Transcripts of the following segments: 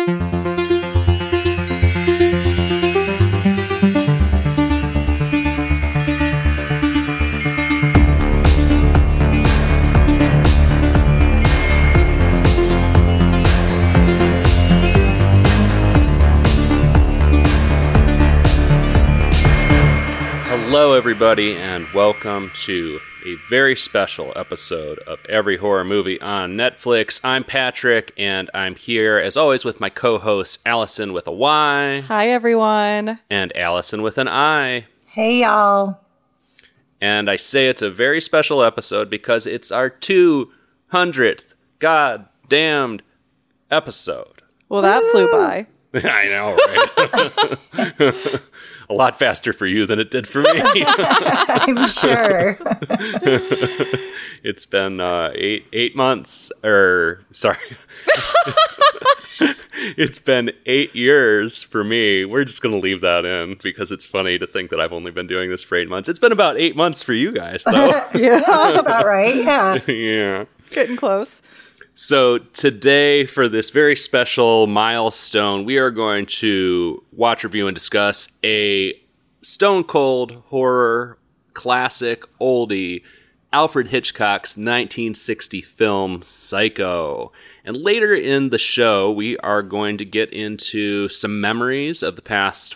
Hello, everybody, and welcome to a very special episode of Every Horror Movie on Netflix. I'm Patrick, and I'm here, as always, with my co-hosts, Allison with a Y. Hi, everyone. And Allison with an I. Hey, y'all. And I say it's a very special episode because it's our 200th goddamned episode. Well, that flew by. I know, right? A lot faster for you than it did for me. I'm sure. It's been 8 months, sorry. It's been 8 years for me. We're just going to leave that in because it's funny to think that I've only been doing this for 8 months. It's been about 8 months for you guys, though. Yeah, That's about right, yeah. Yeah. getting close. So today, for this very special milestone, we are going to watch, review, and discuss a stone cold horror classic oldie, Alfred Hitchcock's 1960 film Psycho. And later in the show, we are going to get into some memories of the past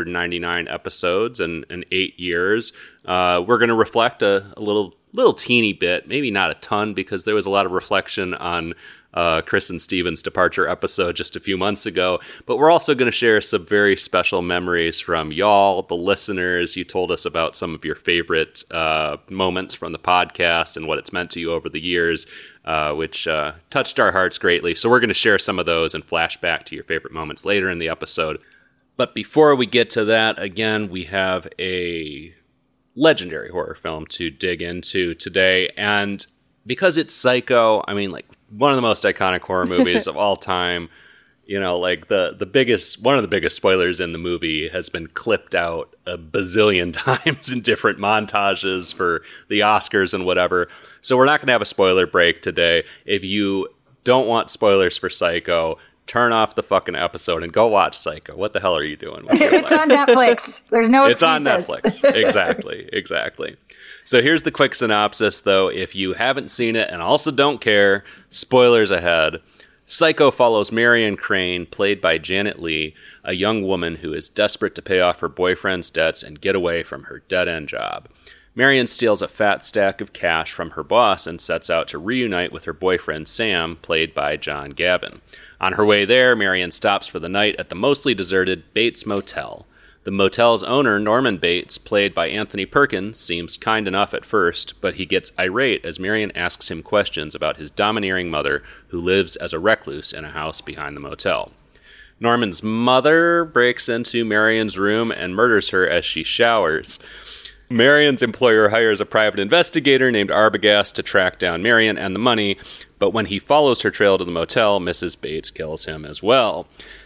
199 episodes and 8 years. We're going to reflect a little teeny bit, maybe not a ton, because there was a lot of reflection on Chris and Steven's departure episode just a few months ago. But we're also going to share some very special memories from y'all, the listeners. You told us about some of your favorite moments from the podcast and what it's meant to you over the years, which touched our hearts greatly. So we're going to share some of those and flash back to your favorite moments later in the episode. But before we get to that, again, we have a legendary horror film to dig into today. And because it's Psycho, I mean, like, one of the most iconic horror movies of all time, you know, like one of the biggest spoilers in the movie has been clipped out a bazillion times in different montages for the Oscars and whatever. So we're not going to have a spoiler break today. If you don't want spoilers for Psycho, turn off the fucking episode and go watch Psycho. What the hell are you doing? It's on Netflix. There's no excuses. It's on Netflix. Exactly. So here's the quick synopsis, though. If you haven't seen it and also don't care, spoilers ahead. Psycho follows Marion Crane, played by Janet Leigh, a young woman who is desperate to pay off her boyfriend's debts and get away from her dead-end job. Marion steals a fat stack of cash from her boss and sets out to reunite with her boyfriend Sam, played by John Gavin. On her way there, Marion stops for the night at the mostly deserted Bates Motel. The motel's owner, Norman Bates, played by Anthony Perkins, seems kind enough at first, but he gets irate as Marion asks him questions about his domineering mother, who lives as a recluse in a house behind the motel. Norman's mother breaks into Marion's room and murders her as she showers. Marion's employer hires a private investigator named Arbogast to track down Marion and the money, but when he follows her trail to the motel, Mrs. Bates kills him as well.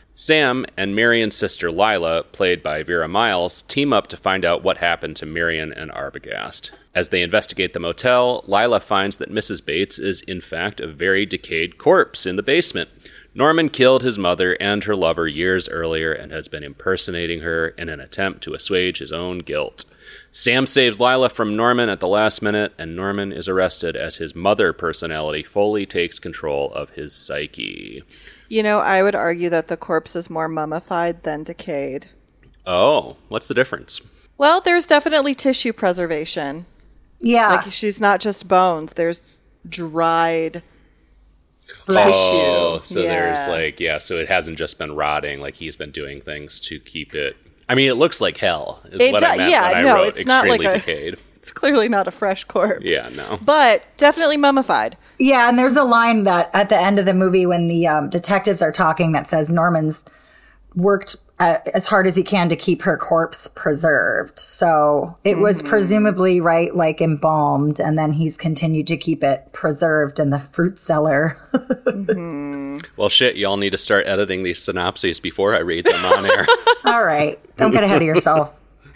Sam and Marion's sister Lila, played by Vera Miles, team up to find out what happened to Marion and Arbogast. As they investigate the motel, Lila finds that Mrs. Bates is in fact a very decayed corpse in the basement. Norman killed his mother and her lover years earlier and has been impersonating her in an attempt to assuage his own guilt. Sam saves Lila from Norman at the last minute, and Norman is arrested as his mother personality fully takes control of his psyche. You know, I would argue that the corpse is more mummified than decayed. Oh, what's the difference? Well, there's definitely tissue preservation. Yeah. Like, she's not just bones. There's dried Flesh. Oh, so Yeah. there's so it hasn't just been rotting, like he's been doing things to keep it. I mean, it looks like hell, is what I meant when I wrote it's not like extremely decayed. It's clearly not a fresh corpse. Yeah, no. But definitely mummified. Yeah, and there's a line that at the end of the movie when the detectives are talking that says Norman's worked as hard as he can to keep her corpse preserved. So it was presumably, right, like embalmed, and then he's continued to keep it preserved in the fruit cellar. Well, shit, y'all need to start editing these synopses before I read them on air. All right. Don't get ahead of yourself.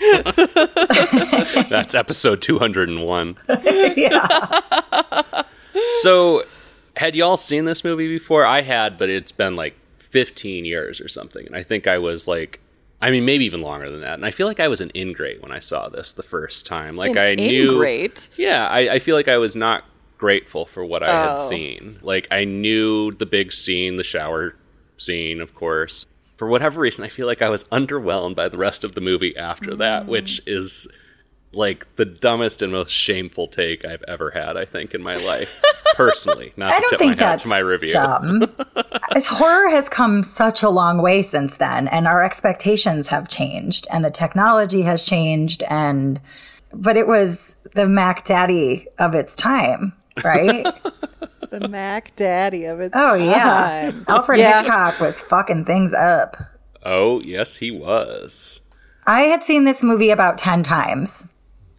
That's episode 201. Yeah. So, had y'all seen this movie before? I had, but it's been like 15 years or something. And I think I was like, I mean, maybe even longer than that. And I feel like I was an ingrate when I saw this the first time. Like, I knew. Ingrate? Yeah, I feel like I was not grateful for what I had seen. Like, I knew the big scene, the shower scene, of course. For whatever reason, I feel like I was underwhelmed by the rest of the movie after that, which is like the dumbest and most shameful take I've ever had, I think, in my life. Personally, not to tip my hat to my review. Dumb. As horror has come such a long way since then, and our expectations have changed, and the technology has changed, but it was the Mac Daddy of its time, right? The Mac Daddy of its time. Oh, yeah. Alfred Hitchcock was fucking things up. Oh, yes, he was. I had seen this movie about 10 times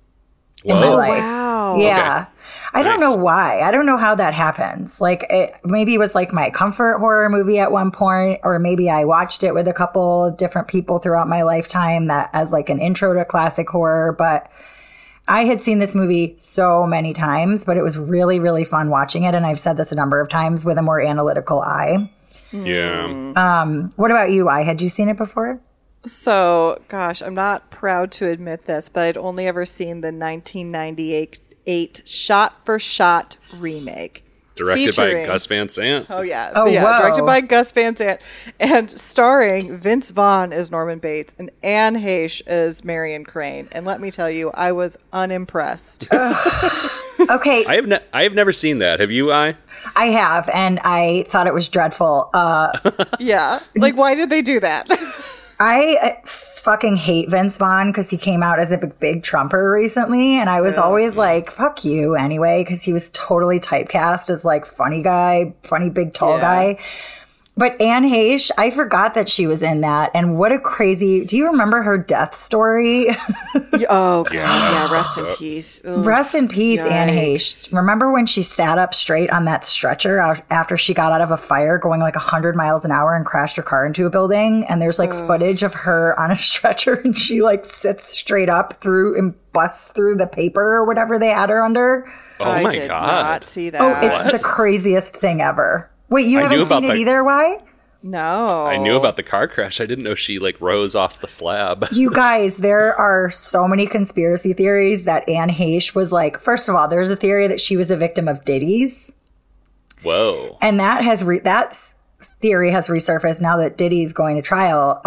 in my Whoa. life. Wow. Yeah. Okay. I don't know why. I don't know how that happens. Like, maybe it was like my comfort horror movie at one point, or maybe I watched it with a couple of different people throughout my lifetime that as like an intro to classic horror. But I had seen this movie so many times, but it was really, really fun watching it. And I've said this a number of times with a more analytical eye. Yeah. What about you? Had you seen it before? So, gosh, I'm not proud to admit this, but I'd only ever seen the 1998 shot-for-shot remake. Directed by Gus Van Sant. Oh, yeah. Oh, yeah, wow. Directed by Gus Van Sant. And starring Vince Vaughn as Norman Bates and Anne Heche as Marion Crane. And let me tell you, I was unimpressed. Okay. I have never seen that. Have you, I have, and I thought it was dreadful. Yeah. Like, why did they do that? I fucking hate Vince Vaughn because he came out as a big Trumper recently, and I was always like, fuck you anyway, because he was totally typecast as like funny guy, funny big tall guy. But Anne Heche, I forgot that she was in that, and what a crazy, do you remember her death story? Oh, God. Yeah, rest in peace. Ugh. Rest in peace, Yikes. Anne Heche. Remember when she sat up straight on that stretcher after she got out of a fire going like 100 miles an hour and crashed her car into a building? And there's like footage of her on a stretcher and she like sits straight up through and busts through the paper or whatever they had her under. Oh I my did God. not see that. Oh, it's the craziest thing ever. Wait, you I haven't knew seen about it either? Why? No. I knew about the car crash. I didn't know she like rose off the slab. You guys, there are so many conspiracy theories that Anne Heche was like, first of all, there's a theory that she was a victim of Diddy's. Whoa. And that has theory has resurfaced now that Diddy's going to trial.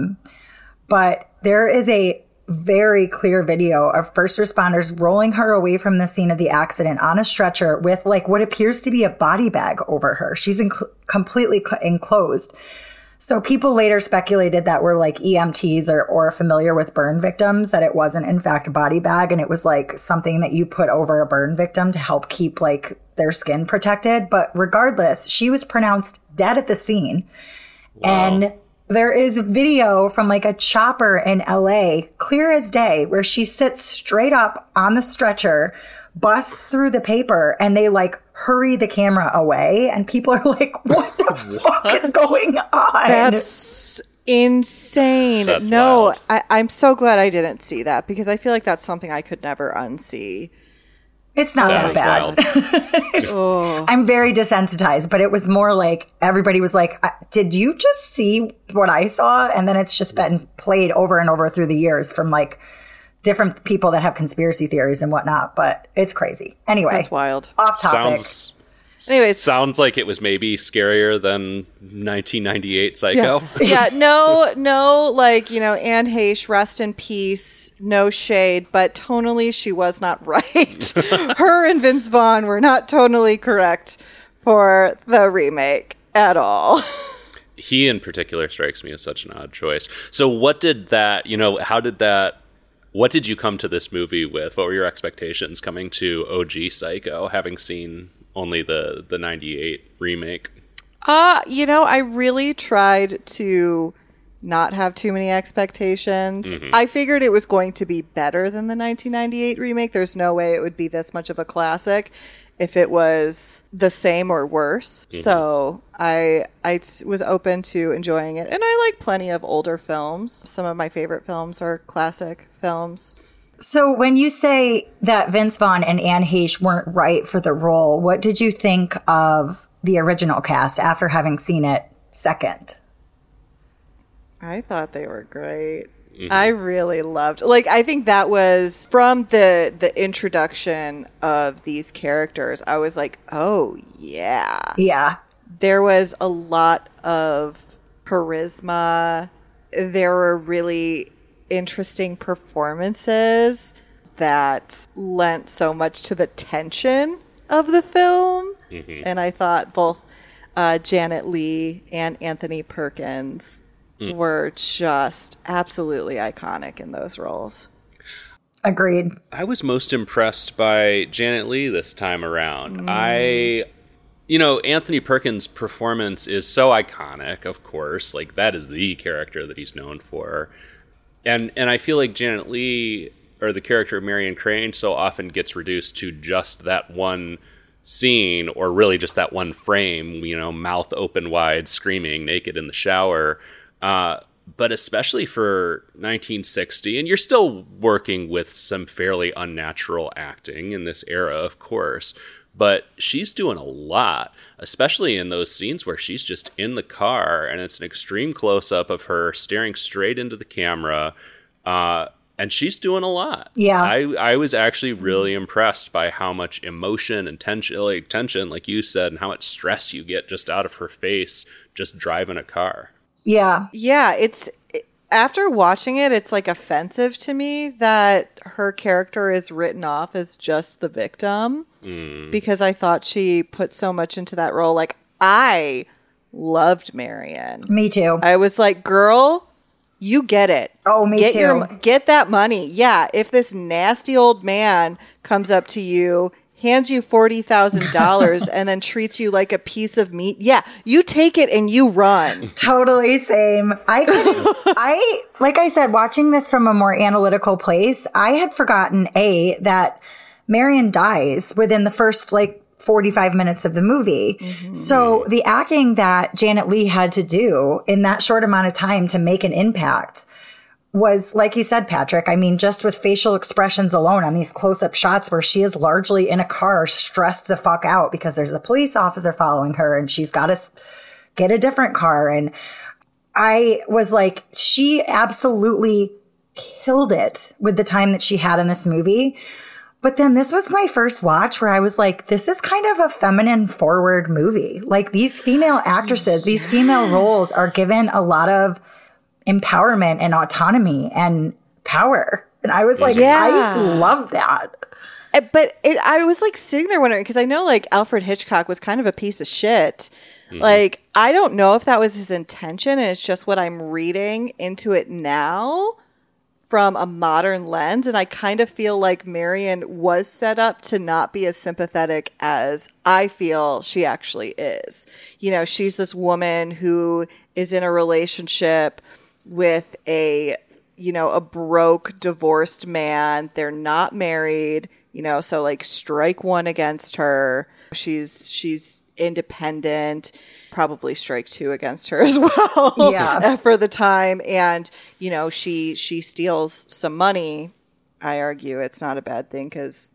But there is a very clear video of first responders rolling her away from the scene of the accident on a stretcher with like what appears to be a body bag over her. She's completely enclosed. So people later speculated that were like EMTs or familiar with burn victims, that it wasn't in fact a body bag, and it was like something that you put over a burn victim to help keep like their skin protected. But regardless, she was pronounced dead at the scene. Wow. And there is video from like a chopper in LA, clear as day, where she sits straight up on the stretcher, busts through the paper, and they like hurry the camera away. And people are like, what the fuck is going on? That's insane. That's no, wild. I'm so glad I didn't see that because I feel like that's something I could never unsee. It's not that bad. I'm very desensitized, but it was more like everybody was like, did you just see what I saw? And then it's just been played over and over through the years from like different people that have conspiracy theories and whatnot. But it's crazy. Anyway, That's wild. Off topic. Sounds like it was maybe scarier than 1998 Psycho. Yeah, no, like, Anne Heche, rest in peace, no shade, but tonally she was not right. Her and Vince Vaughn were not tonally correct for the remake at all. He in particular strikes me as such an odd choice. So what did that, what did you come to this movie with? What were your expectations coming to OG Psycho, having seen only the 98 remake? I really tried to not have too many expectations. Mm-hmm. I figured it was going to be better than the 1998 remake. There's no way it would be this much of a classic if it was the same or worse. Mm-hmm. So I was open to enjoying it. And I like plenty of older films. Some of my favorite films are classic films. So when you say that Vince Vaughn and Anne Heche weren't right for the role, what did you think of the original cast after having seen it second? I thought they were great. I really loved, like, I think that was from the introduction of these characters. I was like, oh yeah. Yeah. There was a lot of charisma. There were really interesting performances that lent so much to the tension of the film. And I thought both Janet Leigh and Anthony Perkins were just absolutely iconic in those roles. Agreed. I was most impressed by Janet Leigh this time around. Anthony Perkins' performance is so iconic, of course. Like, that is the character that he's known for. And I feel like Janet Leigh, or the character of Marion Crane, so often gets reduced to just that one scene, or really just that one frame, mouth open wide, screaming naked in the shower. But especially for 1960, and you're still working with some fairly unnatural acting in this era, of course, but she's doing a lot, especially in those scenes where she's just in the car and it's an extreme close-up of her staring straight into the camera, and she's doing a lot. Yeah. I was actually really impressed by how much emotion and tension, like you said, and how much stress you get just out of her face just driving a car. Yeah. Yeah, after watching it, it's like offensive to me that her character is written off as just the victim, because I thought she put so much into that role. Like, I loved Marion. Me too. I was like, girl, you get it. Oh, me too. Get that money. Yeah, if this nasty old man comes up to you, hands you $40,000 and then treats you like a piece of meat, yeah, you take it and you run. Totally same. I like I said, watching this from a more analytical place, I had forgotten that Marion dies within the first 45 minutes of the movie. So the acting that Janet Leigh had to do in that short amount of time to make an impact was, like you said, Patrick, I mean, just with facial expressions alone on these close-up shots where she is largely in a car stressed the fuck out because there's a police officer following her and she's got to get a different car. And I was like, she absolutely killed it with the time that she had in this movie. But then this was my first watch where I was like, this is kind of a feminine forward movie. Like, these female actresses, these female roles are given a lot of empowerment and autonomy and power. And I was like, I love that. But I was sitting there wondering, because I know Alfred Hitchcock was kind of a piece of shit. Like, I don't know if that was his intention, and it's just what I'm reading into it now from a modern lens. And I kind of feel like Marion was set up to not be as sympathetic as I feel she actually is. She's this woman who is in a relationship with a broke, divorced man. They're not married, so strike one against her. She's independent, probably strike two against her as well. Yeah. For the time. And, she steals some money. I argue it's not a bad thing because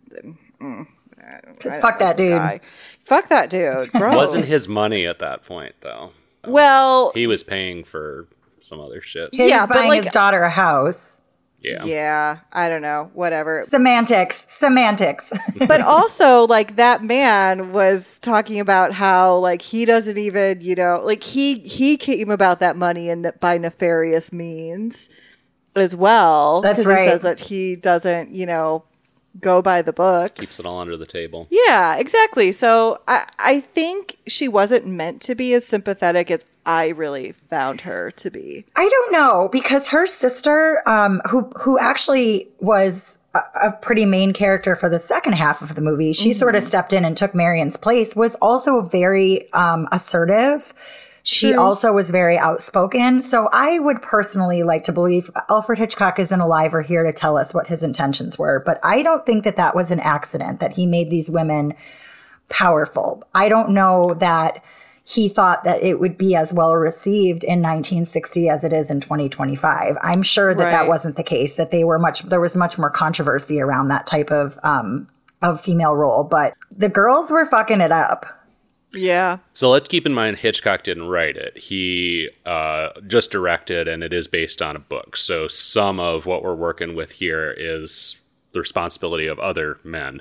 fuck that dude. Fuck that dude. Gross. Wasn't his money at that point, though. Well, he was paying for some other shit. He was buying his daughter a house. Yeah, I don't know, whatever. Semantics. But also, that man was talking about how, he doesn't even, he came about that money by nefarious means as well. That's right. He says that he doesn't, go by the books. Keeps it all under the table. Yeah, exactly. So I think she wasn't meant to be as sympathetic as I really found her to be. I don't know, because her sister, who actually was a pretty main character for the second half of the movie, she sort of stepped in and took Marion's place, was also very assertive. She also was very outspoken. So I would personally like to believe Alfred Hitchcock isn't alive or here to tell us what his intentions were. But I don't think that was an accident, that he made these women powerful. I don't know that he thought that it would be as well received in 1960 as it is in 2025. I'm sure that wasn't the case, that there was much more controversy around that type of female role, but the girls were fucking it up. Yeah. So let's keep in mind Hitchcock didn't write it. He just directed, and it is based on a book. So some of what we're working with here is the responsibility of other men.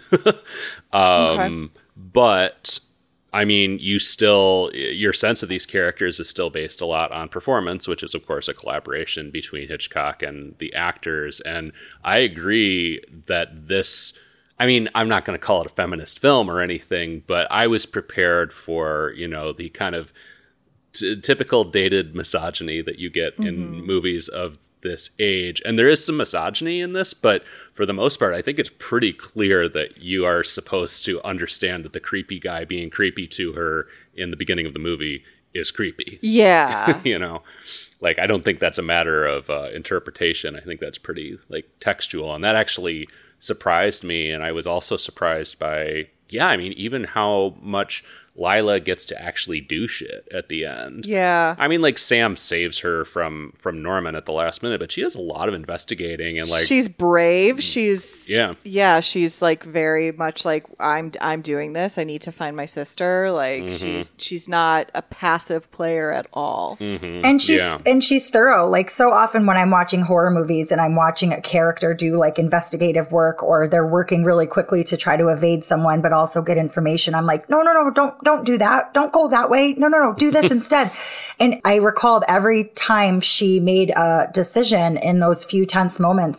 Okay. But I mean, your sense of these characters is still based a lot on performance, which is, of course, a collaboration between Hitchcock and the actors. And I agree that I mean, I'm not going to call it a feminist film or anything, but I was prepared for, the kind of typical dated misogyny that you get in movies of this age. And there is some misogyny in this, but for the most part, I think it's pretty clear that you are supposed to understand that the creepy guy being creepy to her in the beginning of the movie is creepy. Yeah. Like, I don't think that's a matter of interpretation. I think that's pretty, like, textual. And that actually surprised me. And I was also surprised by, even how much Lila gets to actually do shit at the end. Yeah. I mean, like, Sam saves her from Norman at the last minute, but she does a lot of investigating, and like, she's brave. She's yeah. She's like very much like, I'm doing this. I need to find my sister. Like she's not a passive player at all. And she's thorough. Like, so often when I'm watching horror movies and I'm watching a character do like investigative work, or they're working really quickly to try to evade someone but also get information, I'm like, no, don't do that. Don't go that way. No, do this instead. And I recalled every time she made a decision in those few tense moments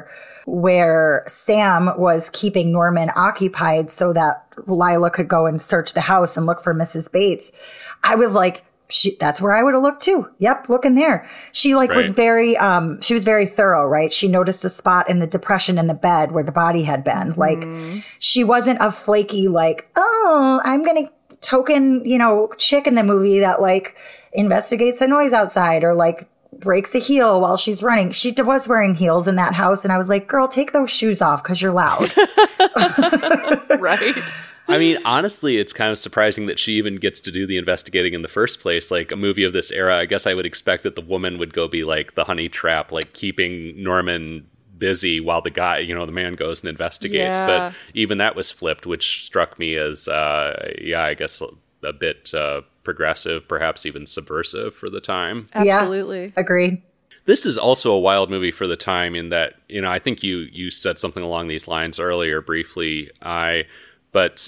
where Sam was keeping Norman occupied so that Lila could go and search the house and look for Mrs. Bates. I was like, that's where I would have looked too. Yep, look in there. She was very, she was very thorough, right? She noticed the spot in the depression in the bed where the body had been. Like, she wasn't a flaky, like, oh, I'm going to token, chick in the movie that like investigates the noise outside or like breaks a heel while she's running. She was wearing heels in that house. And I was like, girl, take those shoes off because you're loud. Right. I mean, honestly, it's kind of surprising that she even gets to do the investigating in the first place. Like, a movie of this era, I guess I would expect that the woman would go be like the honey trap, like keeping Norman busy while the guy, the man goes and investigates. Yeah. But even that was flipped, which struck me as, I guess a bit progressive, perhaps even subversive for the time. Absolutely. Yeah, agreed. This is also a wild movie for the time in that, I think you said something along these lines earlier briefly. But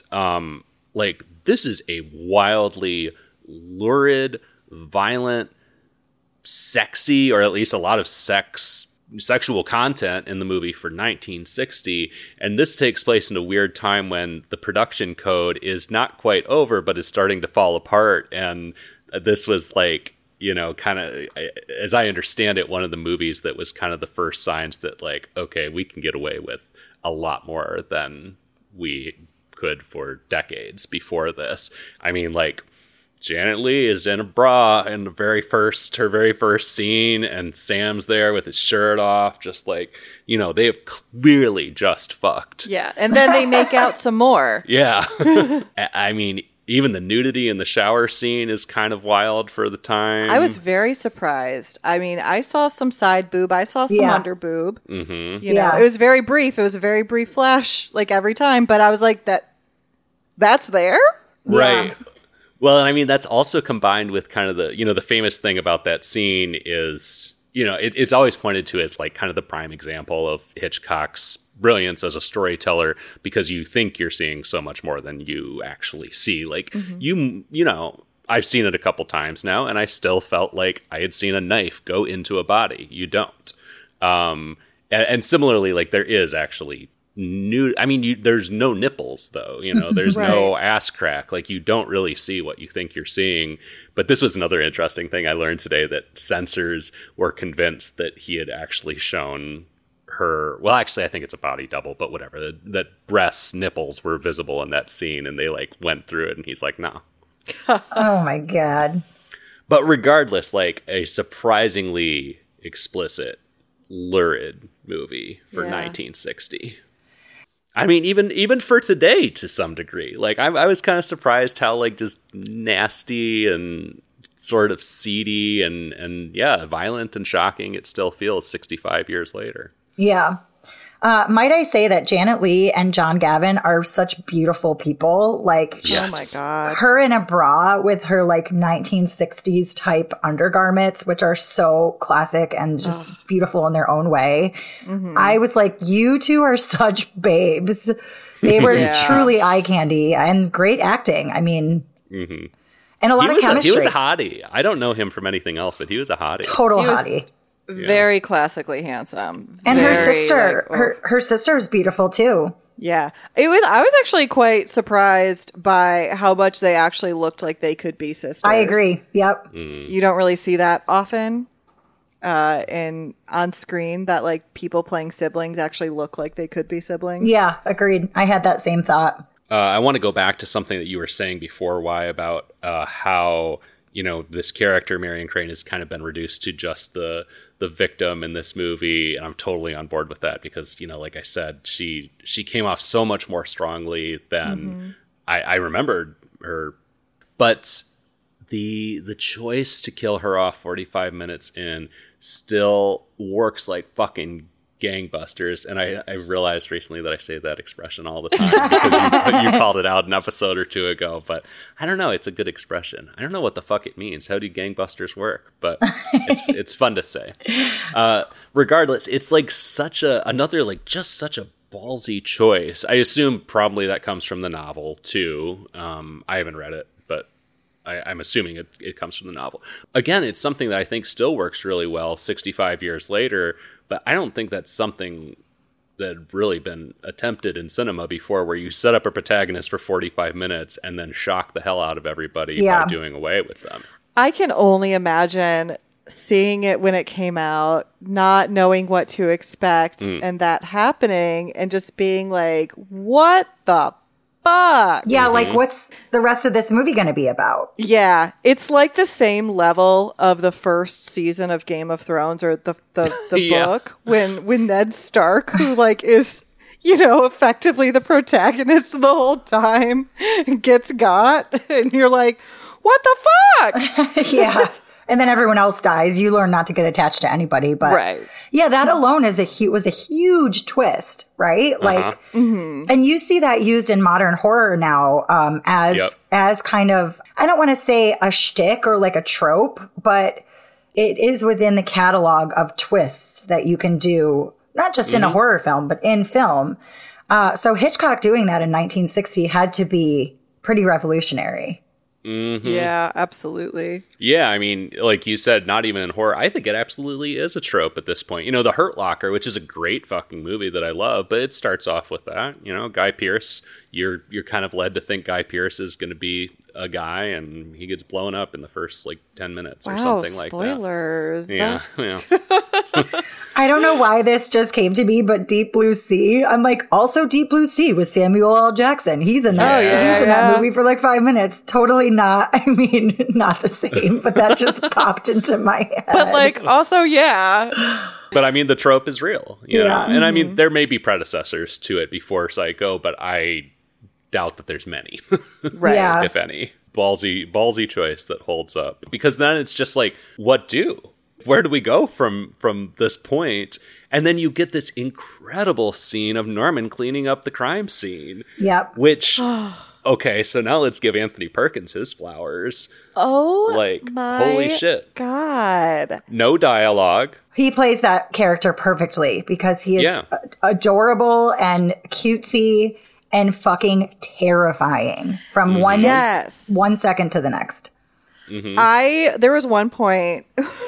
this is a wildly lurid, violent, sexy, or at least a lot of sexual content in the movie for 1960. And this takes place in a weird time when the production code is not quite over, but is starting to fall apart. And this was like, kind of, as I understand it, one of the movies that was kind of the first signs that, like, okay, we can get away with a lot more than we could for decades before this. I mean, like, Janet Leigh is in a bra in her very first scene, and Sam's there with his shirt off, just like, they have clearly just fucked. Yeah, and then they make out some more. Yeah. I mean, even the nudity in the shower scene is kind of wild for the time. I was very surprised. I mean, I saw some side boob. I saw some under boob. Mm-hmm. It was very brief. It was a very brief flash, like every time. But I was like, that's there? Right. Yeah. Well, and I mean, that's also combined with kind of the, the famous thing about that scene is, it's always pointed to as like kind of the prime example of Hitchcock's brilliance as a storyteller, because you think you're seeing so much more than you actually see. Like, I've seen it a couple times now, and I still felt like I had seen a knife go into a body. You don't. And similarly, like, there is actually there's no nipples though, there's right. no ass crack. Like, you don't really see what you think you're seeing. But this was another interesting thing I learned today, that censors were convinced that he had actually shown her, well, actually I think it's a body double, but whatever, that breasts, nipples were visible in that scene, and they like went through it, and he's like, no. Oh my God. But regardless, like, a surprisingly explicit, lurid movie for 1960. I mean, even for today, to some degree. Like, I was kind of surprised how, like, just nasty and sort of seedy and violent and shocking it still feels 65 years later. Yeah. Might I say that Janet Leigh and John Gavin are such beautiful people? Like, Oh my God. her in a bra with her like 1960s type undergarments, which are so classic and just beautiful in their own way. I was like, you two are such babes. They were truly eye candy and great acting. I mean, and a lot of chemistry. He was a hottie. I don't know him from anything else, but he was a hottie. Total He was- hottie. Very classically handsome. And her Very, sister, like, her sister's beautiful too. yeah. I was actually quite surprised by how much they actually looked like they could be sisters. I agree. Yep. You don't really see that often in on screen, that like people playing siblings actually look like they could be siblings. Yeah, agreed. I had that same thought. I want to go back to something that you were saying before, Why, about how, you know, this character, Marion Crane, has kind of been reduced to just the victim in this movie. And I'm totally on board with that because, you know, like I said, she came off so much more strongly than I remembered her. But the choice to kill her off 45 minutes in still works like fucking gangbusters. And I realized recently that I say that expression all the time because you called it out an episode or two ago, but I don't know, it's a good expression. I don't know what the fuck it means. How do gangbusters work? But it's fun to say. Regardless, it's like such a ballsy choice. I assume probably that comes from the novel too. I haven't read it, but I'm assuming it comes from the novel. Again, it's something that I think still works really well 65 years later, but I don't think that's something that had really been attempted in cinema before, where you set up a protagonist for 45 minutes and then shock the hell out of everybody by doing away with them. I can only imagine seeing it when it came out, not knowing what to expect, and that happening, and just being like, what the fuck? Yeah, like what's the rest of this movie going to be about? Yeah, it's like the same level of the first season of Game of Thrones, or the Yeah. book, when Ned Stark, who like is, you know, effectively the protagonist the whole time, gets got, and you're like, what the fuck? Yeah. And then everyone else dies. You learn not to get attached to anybody, but Right. yeah, that alone is was a huge twist, right? Like, and you see that used in modern horror now as kind of, I don't want to say a shtick or like a trope, but it is within the catalog of twists that you can do, not just in a horror film, but in film. So Hitchcock doing that in 1960 had to be pretty revolutionary. Yeah, absolutely. Yeah, I mean, like you said, not even in horror. I think it absolutely is a trope at this point. You know, The Hurt Locker, which is a great fucking movie that I love, but it starts off with that. You know, Guy Pearce, you're kind of led to think Guy Pearce is going to be a guy, and he gets blown up in the first, like, 10 minutes or something like that. Spoilers. Yeah, yeah. I don't know why this just came to me, but Deep Blue Sea. I'm like, also Deep Blue Sea with Samuel L. Jackson. He's in that. He's in that movie for like 5 minutes. Totally not. I mean, not the same, but that just popped into my head. But like, also, yeah. But I mean, the trope is real, you know? And I mean, there may be predecessors to it before Psycho, but I doubt that there's many, Right. Yeah. if any. Ballsy choice that holds up. Because then it's just like, what do? Where do we go from this point? And then you get this incredible scene of Norman cleaning up the crime scene. Yep. Which, okay, so now let's give Anthony Perkins his flowers. Oh, Like, my holy shit. God. No dialogue. He plays that character perfectly because he is adorable and cutesy and fucking terrifying from one second to the next. There was one point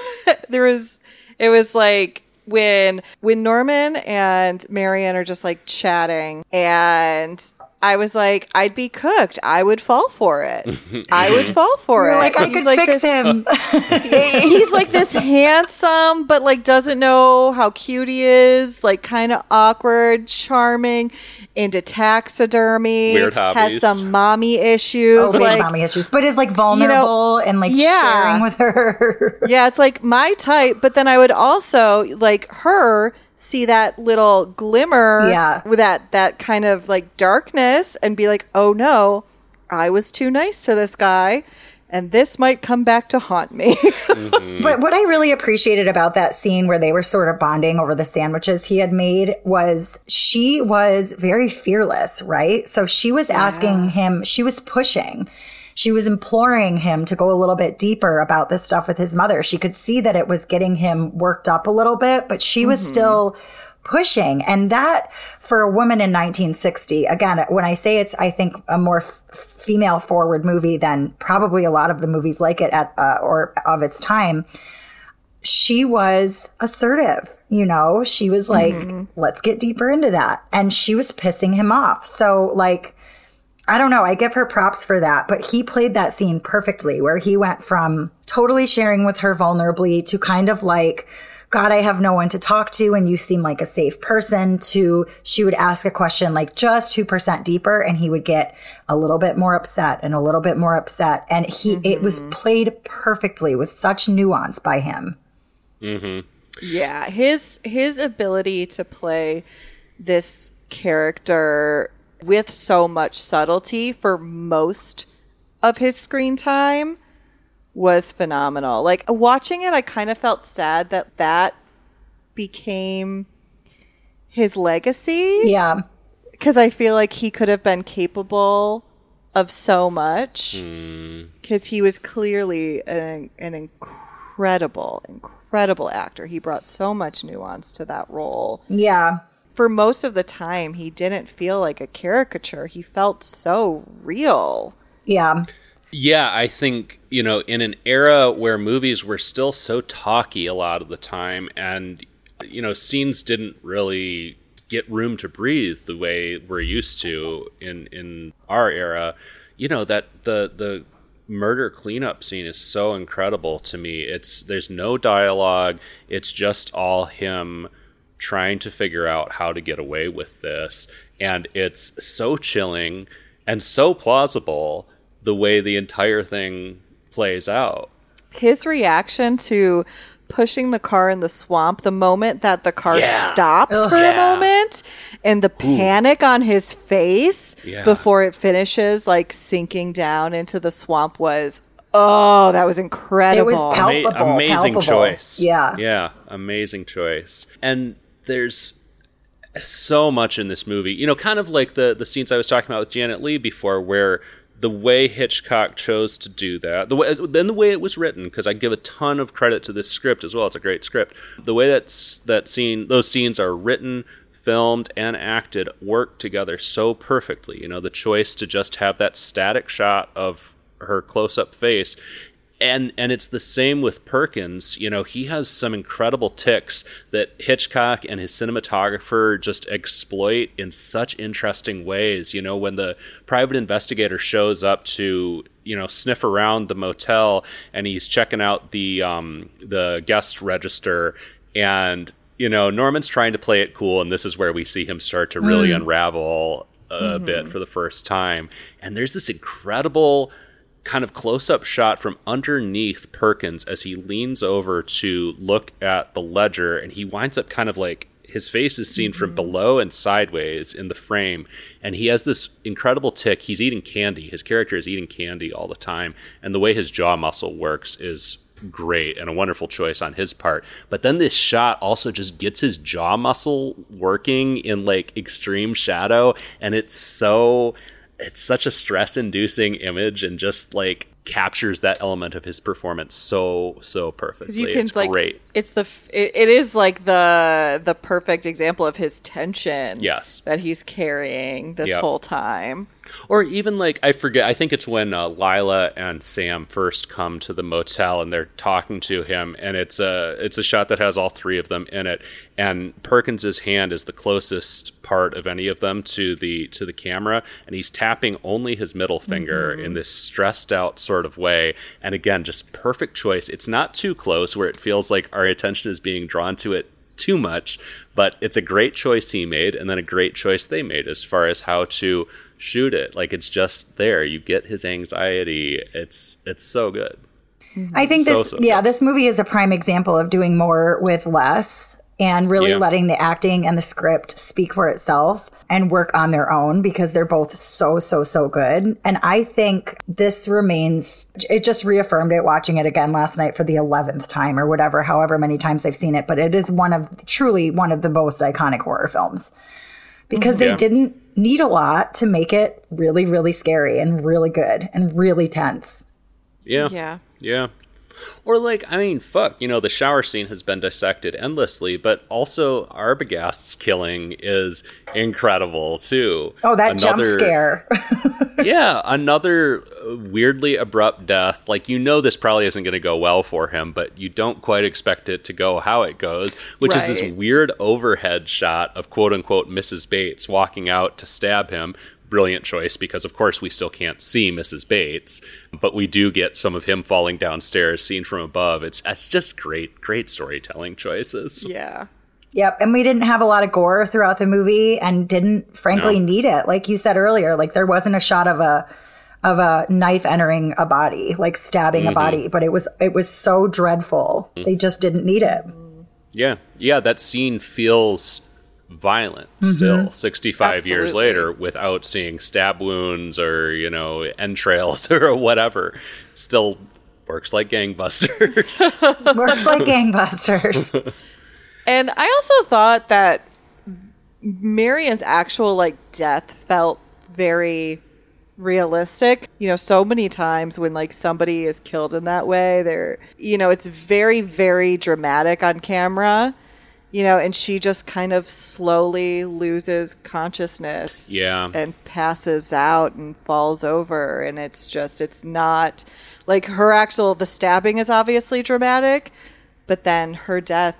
it was like when Norman and Marion are just like chatting, and I was like, I'd be cooked. I would fall for it. I would fall for it. Like, I could fix him. He's like this handsome, but like doesn't know how cute he is. Like kind of awkward, charming, into taxidermy. Weird hobbies. Has some mommy issues. Oh, big like mommy issues, but is like vulnerable and like sharing with her. yeah, it's like my type. But then I would also like her see that little glimmer with that kind of like darkness and be like, oh no, I was too nice to this guy. and this might come back to haunt me. But what I really appreciated about that scene where they were sort of bonding over the sandwiches he had made was she was very fearless, right? So she was asking him, she was pushing. She was imploring him to go a little bit deeper about this stuff with his mother. She could see that it was getting him worked up a little bit, but she was still pushing. And that, for a woman in 1960, again, when I say it's, I think, a more female forward movie than probably a lot of the movies like it at or of its time, she was assertive. You know, she was like, let's get deeper into that. And she was pissing him off. So, like, I don't know. I give her props for that. But he played that scene perfectly, where he went from totally sharing with her vulnerably to kind of like, God, I have no one to talk to and you seem like a safe person, to she would ask a question like just 2% deeper and he would get a little bit more upset and a little bit more upset. And it was played perfectly with such nuance by him. Yeah. His ability to play this character with so much subtlety for most of his screen time was phenomenal. Like, watching it, I kind of felt sad that became his legacy. Yeah. Because I feel like he could have been capable of so much. Because he was clearly an incredible actor. He brought so much nuance to that role. Yeah. For most of the time, he didn't feel like a caricature. He felt so real. Yeah. Yeah, I think, you know, in an era where movies were still so talky a lot of the time and, you know, scenes didn't really get room to breathe the way we're used to in our era, you know, that the murder cleanup scene is so incredible to me. There's no dialogue. It's just all him trying to figure out how to get away with this. And it's so chilling and so plausible the way the entire thing plays out. His reaction to pushing the car in the swamp, the moment that the car stops for a moment, and the panic on his face before it finishes, like sinking down into the swamp was, that was incredible. It was palpable. Amazing choice. Yeah. Yeah, amazing choice. And there's so much in this movie, you know, kind of like the scenes I was talking about with Janet Leigh before, where the way Hitchcock chose to do that, the way it was written, because I give a ton of credit to this script as well. It's a great script. The way those scenes are written, filmed, and acted work together so perfectly. You know, the choice to just have that static shot of her close-up face. And it's the same with Perkins. You know, he has some incredible tics that Hitchcock and his cinematographer just exploit in such interesting ways. You know, when the private investigator shows up to, you know, sniff around the motel and he's checking out the guest register, and, you know, Norman's trying to play it cool, and this is where we see him start to really unravel a bit for the first time. And there's this incredible kind of close-up shot from underneath Perkins as he leans over to look at the ledger, and he winds up kind of like his face is seen from below and sideways in the frame, and he has this incredible tic. He's eating candy. His character is eating candy all the time, and the way his jaw muscle works is great and a wonderful choice on his part. But then this shot also just gets his jaw muscle working in like extreme shadow, and it's such a stress-inducing image, and just like captures that element of his performance so perfectly. It's great. It is like the perfect example of his tension. Yes, that he's carrying this whole time. Or even like, I forget, I think it's when Lila and Sam first come to the motel and they're talking to him, and it's a shot that has all three of them in it, and Perkins's hand is the closest part of any of them to the camera, and he's tapping only his middle finger in this stressed out sort of way. And again, just perfect choice. It's not too close where it feels like our attention is being drawn to it too much, but it's a great choice he made, and then a great choice they made as far as how to shoot it. Like, it's just there. You get his anxiety. It's so good. I think this movie is a prime example of doing more with less. and really letting the acting and the script speak for itself and work on their own, because they're both so, so, so good. And I think this remains, it just reaffirmed it watching it again last night for the 11th time or whatever, however many times I've seen it. But it is truly one of the most iconic horror films, because they didn't need a lot to make it really, really scary and really good and really tense. Yeah. Or like, I mean, fuck, you know, the shower scene has been dissected endlessly, but also Arbogast's killing is incredible too. Oh, that jump scare. Yeah, another weirdly abrupt death. Like, you know, this probably isn't going to go well for him, but you don't quite expect it to go how it goes, which is this weird overhead shot of quote unquote Mrs. Bates walking out to stab him. Brilliant choice, because of course we still can't see Mrs. Bates, but we do get some of him falling downstairs seen from above. It's just great storytelling choices. Yeah. Yep. And we didn't have a lot of gore throughout the movie and didn't frankly need it. Like you said earlier, like there wasn't a shot of a knife entering a body, like stabbing a body, but it was so dreadful. They just didn't need it. Yeah, that scene feels violent still 65 years later, without seeing stab wounds or, you know, entrails or whatever. It still works like gangbusters. Works like gangbusters. And I also thought that Marion's actual like death felt very realistic. You know, so many times when like somebody is killed in that way, they're, you know, it's very, very dramatic on camera. You know, and she just kind of slowly loses consciousness and passes out and falls over. And it's not like the stabbing is obviously dramatic, but then her death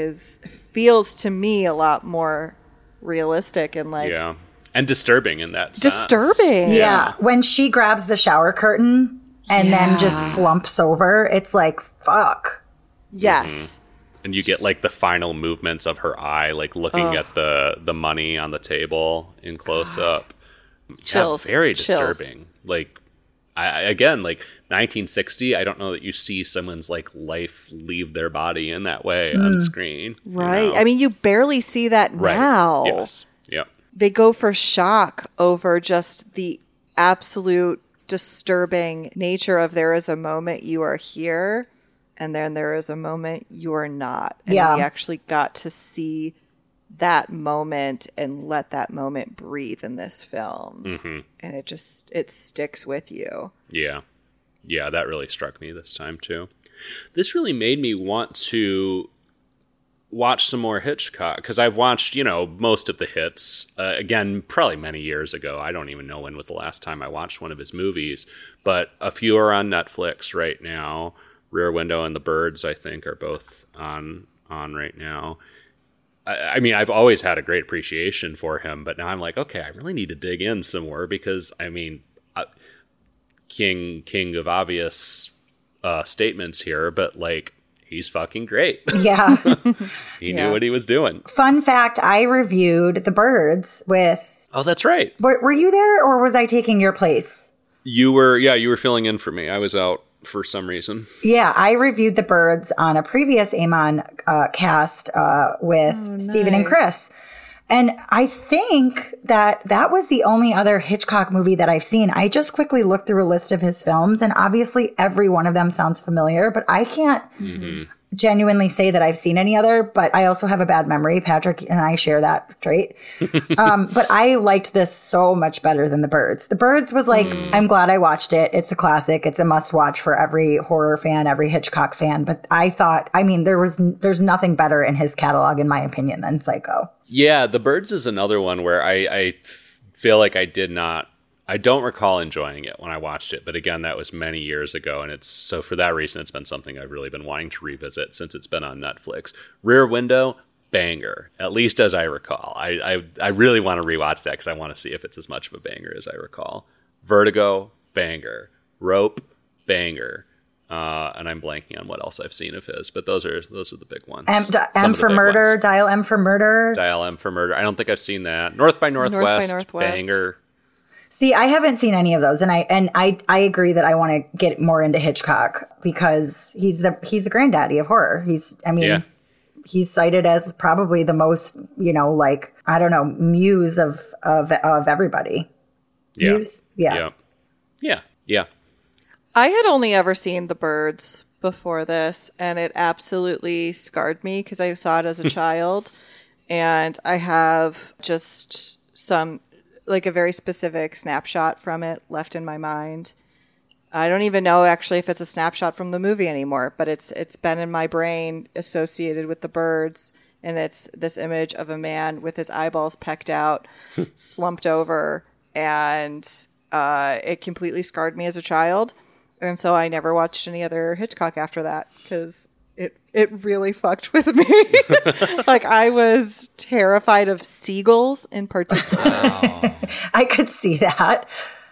feels to me a lot more realistic and like. Yeah. And disturbing in that sense. Disturbing. Yeah. When she grabs the shower curtain and then just slumps over, it's like, fuck. Yes. And you get like the final movements of her eye, like looking at the money on the table in close up. Chills. Yeah, very disturbing. Like, I again, like 1960. I don't know that you see someone's like life leave their body in that way on screen. Right. You know? I mean, you barely see that now. Yes. Yep. They go for shock over just the absolute disturbing nature of there is a moment you are here. And then there is a moment you are not. And we actually got to see that moment and let that moment breathe in this film. Mm-hmm. And it sticks with you. Yeah. Yeah, that really struck me this time too. This really made me want to watch some more Hitchcock, because I've watched, you know, most of the hits. Again, probably many years ago. I don't even know when was the last time I watched one of his movies. But a few are on Netflix right now. Rear Window and The Birds, I think, are both on right now. I mean, I've always had a great appreciation for him, but now I'm like, okay, I really need to dig in some more, because, I mean, king of obvious statements here, but, like, he's fucking great. Yeah. He knew what he was doing. Fun fact, I reviewed The Birds with... Oh, that's right. Were you there, or was I taking your place? You were filling in for me. I was out for some reason. Yeah, I reviewed The Birds on a previous Amon cast with Stephen and Chris. And I think that was the only other Hitchcock movie that I've seen. I just quickly looked through a list of his films, and obviously every one of them sounds familiar, but I can't genuinely say that I've seen any other, but I also have a bad memory. Patrick and I share that trait. But I liked this so much better than The Birds. The Birds was like, I'm glad I watched it. It's a classic. It's a must watch for every horror fan, every Hitchcock fan. But I thought, I mean, there's nothing better in his catalog, in my opinion, than Psycho. Yeah, The Birds is another one where I feel like I don't recall enjoying it when I watched it, but again, that was many years ago, and so for that reason, it's been something I've really been wanting to revisit since it's been on Netflix. Rear Window, banger, at least as I recall. I really want to rewatch that because I want to see if it's as much of a banger as I recall. Vertigo, banger. Rope, banger. And I'm blanking on what else I've seen of his, but those are the big ones. M for Murder, Dial M for Murder. Dial M for Murder. I don't think I've seen that. North by Northwest. Banger. See, I haven't seen any of those, and I agree that I want to get more into Hitchcock because he's the granddaddy of horror. he's cited as probably the most, like, I don't know, muse of everybody. Yeah. Muse? Yeah. Yeah. I had only ever seen The Birds before this, and it absolutely scarred me because I saw it as a child. And I have just some, like, a very specific snapshot from it left in my mind. I don't even know actually if it's a snapshot from the movie anymore, but it's been in my brain associated with The Birds. And it's this image of a man with his eyeballs pecked out, slumped over, and it completely scarred me as a child. And so I never watched any other Hitchcock after that because it really fucked with me. Like, I was terrified of seagulls in particular. Wow. I could see that.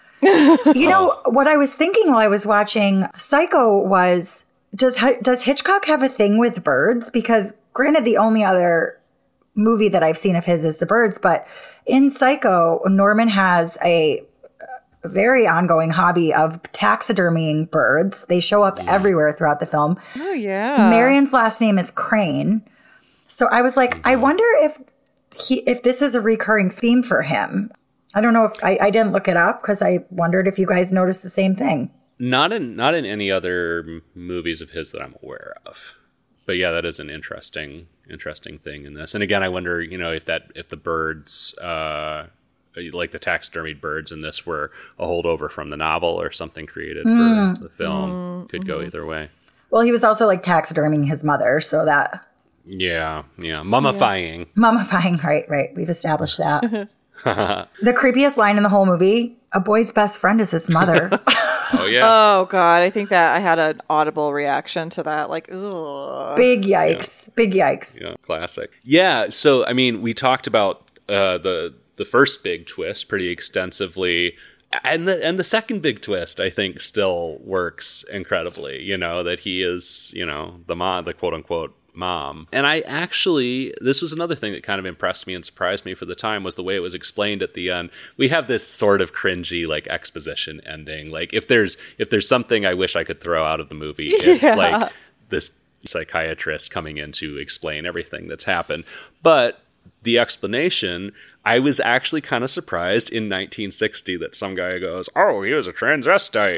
What I was thinking while I was watching Psycho was, does Hitchcock have a thing with birds? Because granted, the only other movie that I've seen of his is The Birds, but in Psycho, Norman has a very ongoing hobby of taxidermying birds. They show up everywhere throughout the film. Oh, yeah. Marion's last name is Crane. So I was like, I wonder if this is a recurring theme for him. I don't know if I didn't look it up because I wondered if you guys noticed the same thing. Not in any other movies of his that I'm aware of. But yeah, that is an interesting thing in this. And again, I wonder, if the birds, like the taxidermied birds in this, were a holdover from the novel or something created for the film. Could go either way. Well, he was also like taxiderming his mother, so that. Yeah, mummifying. Mummifying, right. We've established that. The creepiest line in the whole movie: a boy's best friend is his mother. Oh yeah. Oh god, I think that I had an audible reaction to that. Like, ugh. Big yikes! Yeah. Big yikes! Yeah, classic. Yeah. So I mean, we talked about the first big twist pretty extensively, and the second big twist I think still works incredibly. That he is the mom, the quote unquote mom. And this was another thing that kind of impressed me and surprised me for the time, was the way it was explained at the end. We have this sort of cringy like exposition ending. Like if there's something I wish I could throw out of the movie, it's like this psychiatrist coming in to explain everything that's happened. But the explanation, I was actually kind of surprised in 1960 that some guy goes, "Oh, he was a transvestite,"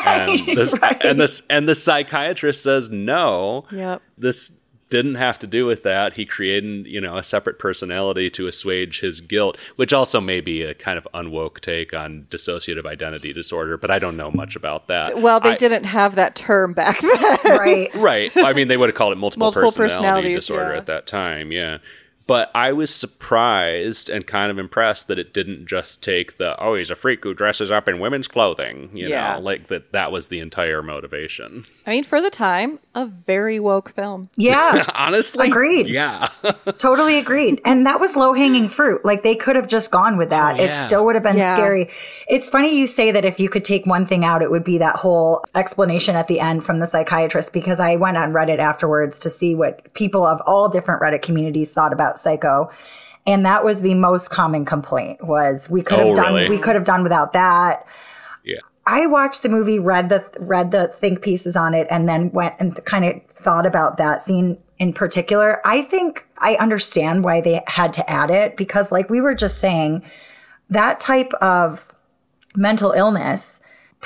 and the psychiatrist says, "No, this didn't have to do with that. He created, a separate personality to assuage his guilt," which also may be a kind of unwoke take on dissociative identity disorder, but I don't know much about that. Well, they didn't have that term back then. Right. I mean, they would have called it multiple personality disorder at that time, yeah. But I was surprised and kind of impressed that it didn't just take he's a freak who dresses up in women's clothing, know, like that was the entire motivation. I mean, for the time, a very woke film. Yeah. Honestly. Agreed. Yeah. Totally agreed. And that was low-hanging fruit. Like, they could have just gone with that. It still would have been scary. It's funny you say that if you could take one thing out, it would be that whole explanation at the end from the psychiatrist, because I went on Reddit afterwards to see what people of all different Reddit communities thought about Psycho. And that was the most common complaint, was we could have done without that. Yeah. I watched the movie, read the think pieces on it, and then went and kind of thought about that scene in particular. I think I understand why they had to add it, because like we were just saying, that type of mental illness,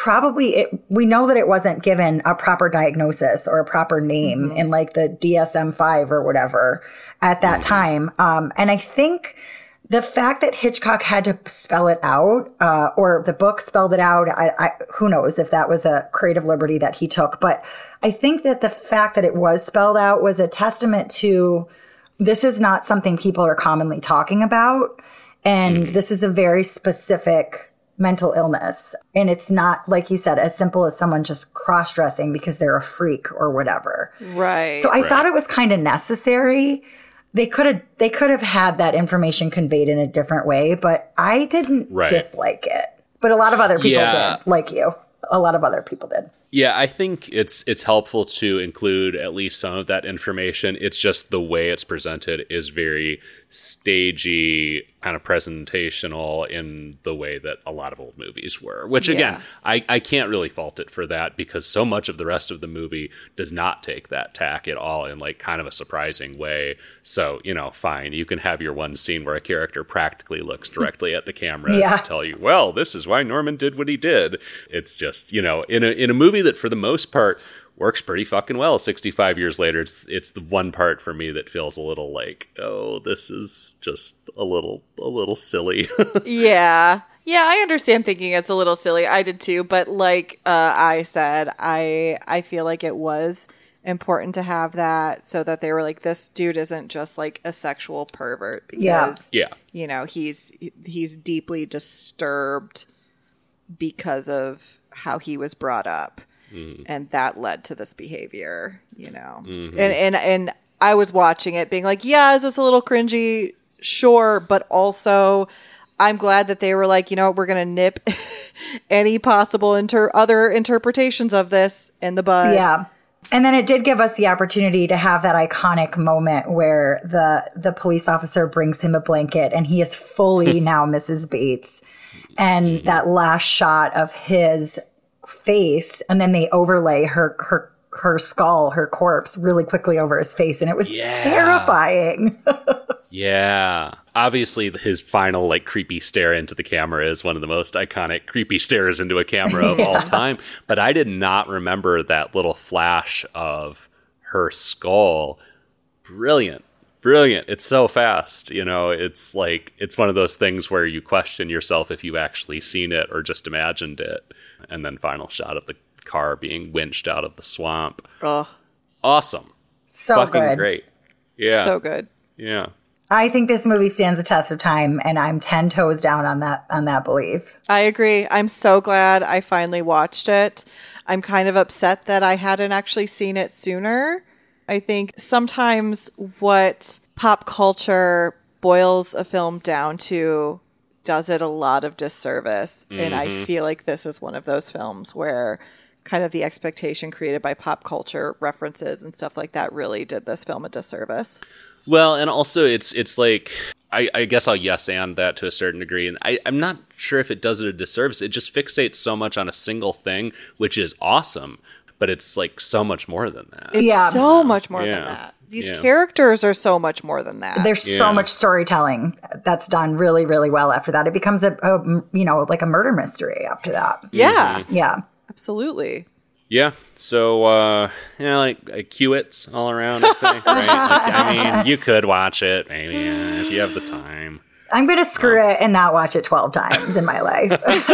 we know that it wasn't given a proper diagnosis or a proper name in like the DSM-5 or whatever at that time. And I think the fact that Hitchcock had to spell it out, or the book spelled it out, who knows if that was a creative liberty that he took. But I think that the fact that it was spelled out was a testament to, this is not something people are commonly talking about. And this is a very specific mental illness. And it's not, like you said, as simple as someone just cross-dressing because they're a freak or whatever. Right. So I thought it was kind of necessary. They could have had that information conveyed in a different way, but I didn't dislike it. But a lot of other people did, like you. A lot of other people did. Yeah, I think it's helpful to include at least some of that information. It's just the way it's presented is very stagey, kind of presentational in the way that a lot of old movies were, which again, I can't really fault it for that, because so much of the rest of the movie does not take that tack at all in like kind of a surprising way. So, you know, fine, you can have your one scene where a character practically looks directly at the camera to tell you, well, this is why Norman did what he did. It's just, you know, in a movie that for the most part works pretty fucking well 65 years later, it's the one part for me that feels a little like, oh, this is just a little silly. Yeah, I understand thinking it's a little silly. I did too, but like I said, I feel like it was important to have that, so that they were like, this dude isn't just like a sexual pervert, because you know, he's deeply disturbed because of how he was brought up. And that led to this behavior, you know. And I was watching it being like, yeah, is this a little cringy? Sure. But also, I'm glad that they were like, you know what, we're going to nip any possible other interpretations of this in the bud. Yeah. And then it did give us the opportunity to have that iconic moment where the police officer brings him a blanket and he is fully now Mrs. Bates. And that last shot of his face, and then they overlay her skull, her corpse, really quickly over his face, and it was terrifying. Yeah. Obviously, his final like creepy stare into the camera is one of the most iconic creepy stares into a camera of all time. But I did not remember that little flash of her skull. Brilliant. It's so fast. You know, it's like, it's one of those things where you question yourself if you've actually seen it or just imagined it. And then final shot of the car being winched out of the swamp. Oh, awesome. So fucking good. Great. Yeah. So good. Yeah. I think this movie stands the test of time, and I'm 10 toes down on that belief. I agree. I'm so glad I finally watched it. I'm kind of upset that I hadn't actually seen it sooner. I think sometimes what pop culture boils a film down to does it a lot of disservice. And I feel like this is one of those films where kind of the expectation created by pop culture references and stuff like that really did this film a disservice. Well, and also it's like, I guess I'll yes and that to a certain degree. And I'm not sure if it does it a disservice. It just fixates so much on a single thing, which is awesome. But it's like so much more than that. It's so much more than that. These characters are so much more than that. There's so much storytelling that's done really, really well after that. It becomes a you know, like a murder mystery after that. Yeah. Yeah. Absolutely. Yeah. So, you know, like Hewitt's all around, I think, right? Like, I mean, you could watch it, maybe, if you have the time. I'm going to screw it and not watch it 12 times in my life.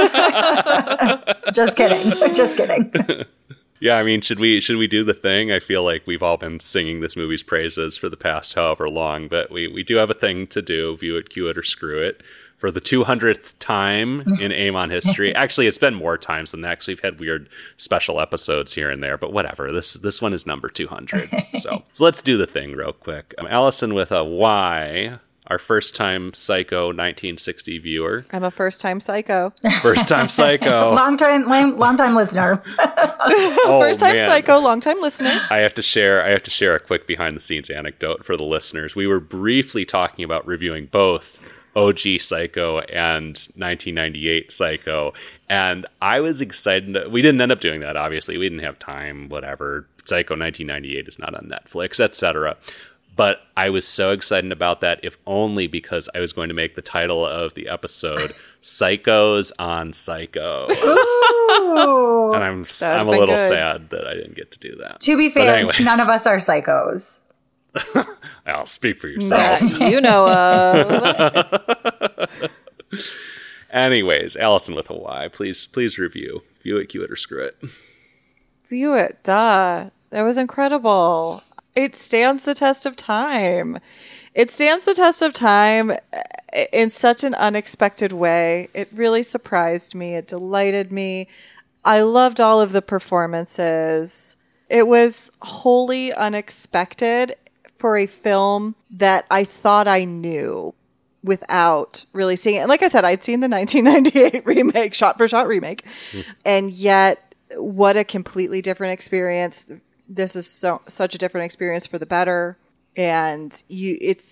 Just kidding. Yeah, I mean, should we do the thing? I feel like we've all been singing this movie's praises for the past however long, but we do have a thing to do, view it, cue it, or screw it. For the 200th time in AIM on History. Actually, it's been more times than that. Actually, we've had weird special episodes here and there, but whatever. This one is number 200. So let's do the thing real quick. Allison with a Y, our first-time Psycho 1960 viewer. I'm a first-time Psycho. First-time Psycho. long time listener. First-time Psycho, long-time listener. I have to share a quick behind-the-scenes anecdote for the listeners. We were briefly talking about reviewing both OG Psycho and 1998 Psycho, and I was excited. We didn't end up doing that, obviously. We didn't have time, whatever. Psycho 1998 is not on Netflix, etc. But I was so excited about that, if only because I was going to make the title of the episode Psychos on Psychos. And I'm a little sad that I didn't get to do that. To be fair, none of us are psychos. I'll speak for yourself. That you know of. Anyways, Allison with a Y, please review. View it, cue it, or screw it. View it, duh. That was incredible. It stands the test of time. It stands the test of time in such an unexpected way. It really surprised me. It delighted me. I loved all of the performances. It was wholly unexpected for a film that I thought I knew without really seeing it. And like I said, I'd seen the 1998 remake, shot-for-shot remake. And yet, what a completely different experience. This is such a different experience for the better. And it's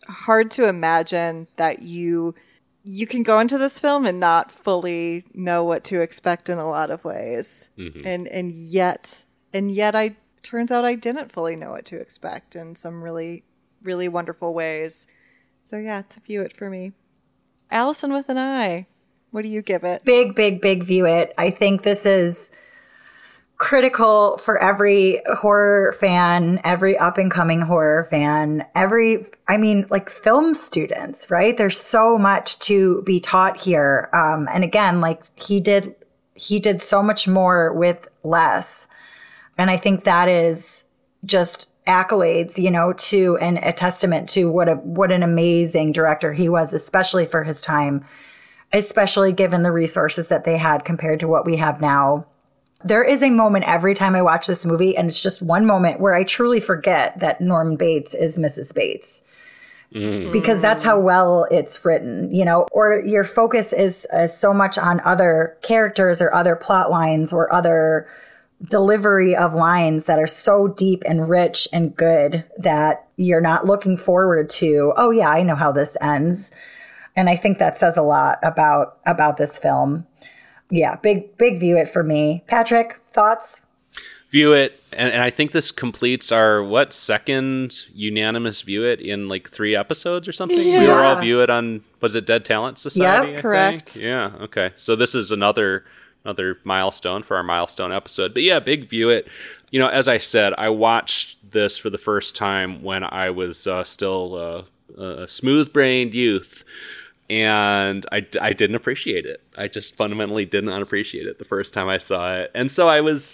hard to imagine that you can go into this film and not fully know what to expect in a lot of ways. And yet I turns out I didn't fully know what to expect in some really, really wonderful ways. So yeah, to view it for me. Allison with an I. What do you give it? Big, big, big view it. I think this is critical for every horror fan, every up and coming horror fan, like film students, right? There's so much to be taught here. And again, like he did so much more with less. And I think that is just accolades, to and a testament to what an amazing director he was, especially for his time, especially given the resources that they had compared to what we have now. There is a moment every time I watch this movie, and it's just one moment where I truly forget that Norman Bates is Mrs. Bates. Because that's how well it's written, or your focus is so much on other characters or other plot lines or other delivery of lines that are so deep and rich and good that you're not looking forward to, oh yeah, I know how this ends. And I think that says a lot about this film. Yeah, big view it for me. Patrick, thoughts? View it, and I think this completes our second unanimous view it in like 3 episodes or something. Yeah. We were all view it on, was it Dead Talent Society? Yep, correct. Yeah, okay. So this is another milestone for our milestone episode. But yeah, big view it. As I said, I watched this for the first time when I was still a smooth-brained youth. And I didn't appreciate it. I just fundamentally did not appreciate it the first time I saw it. And so I was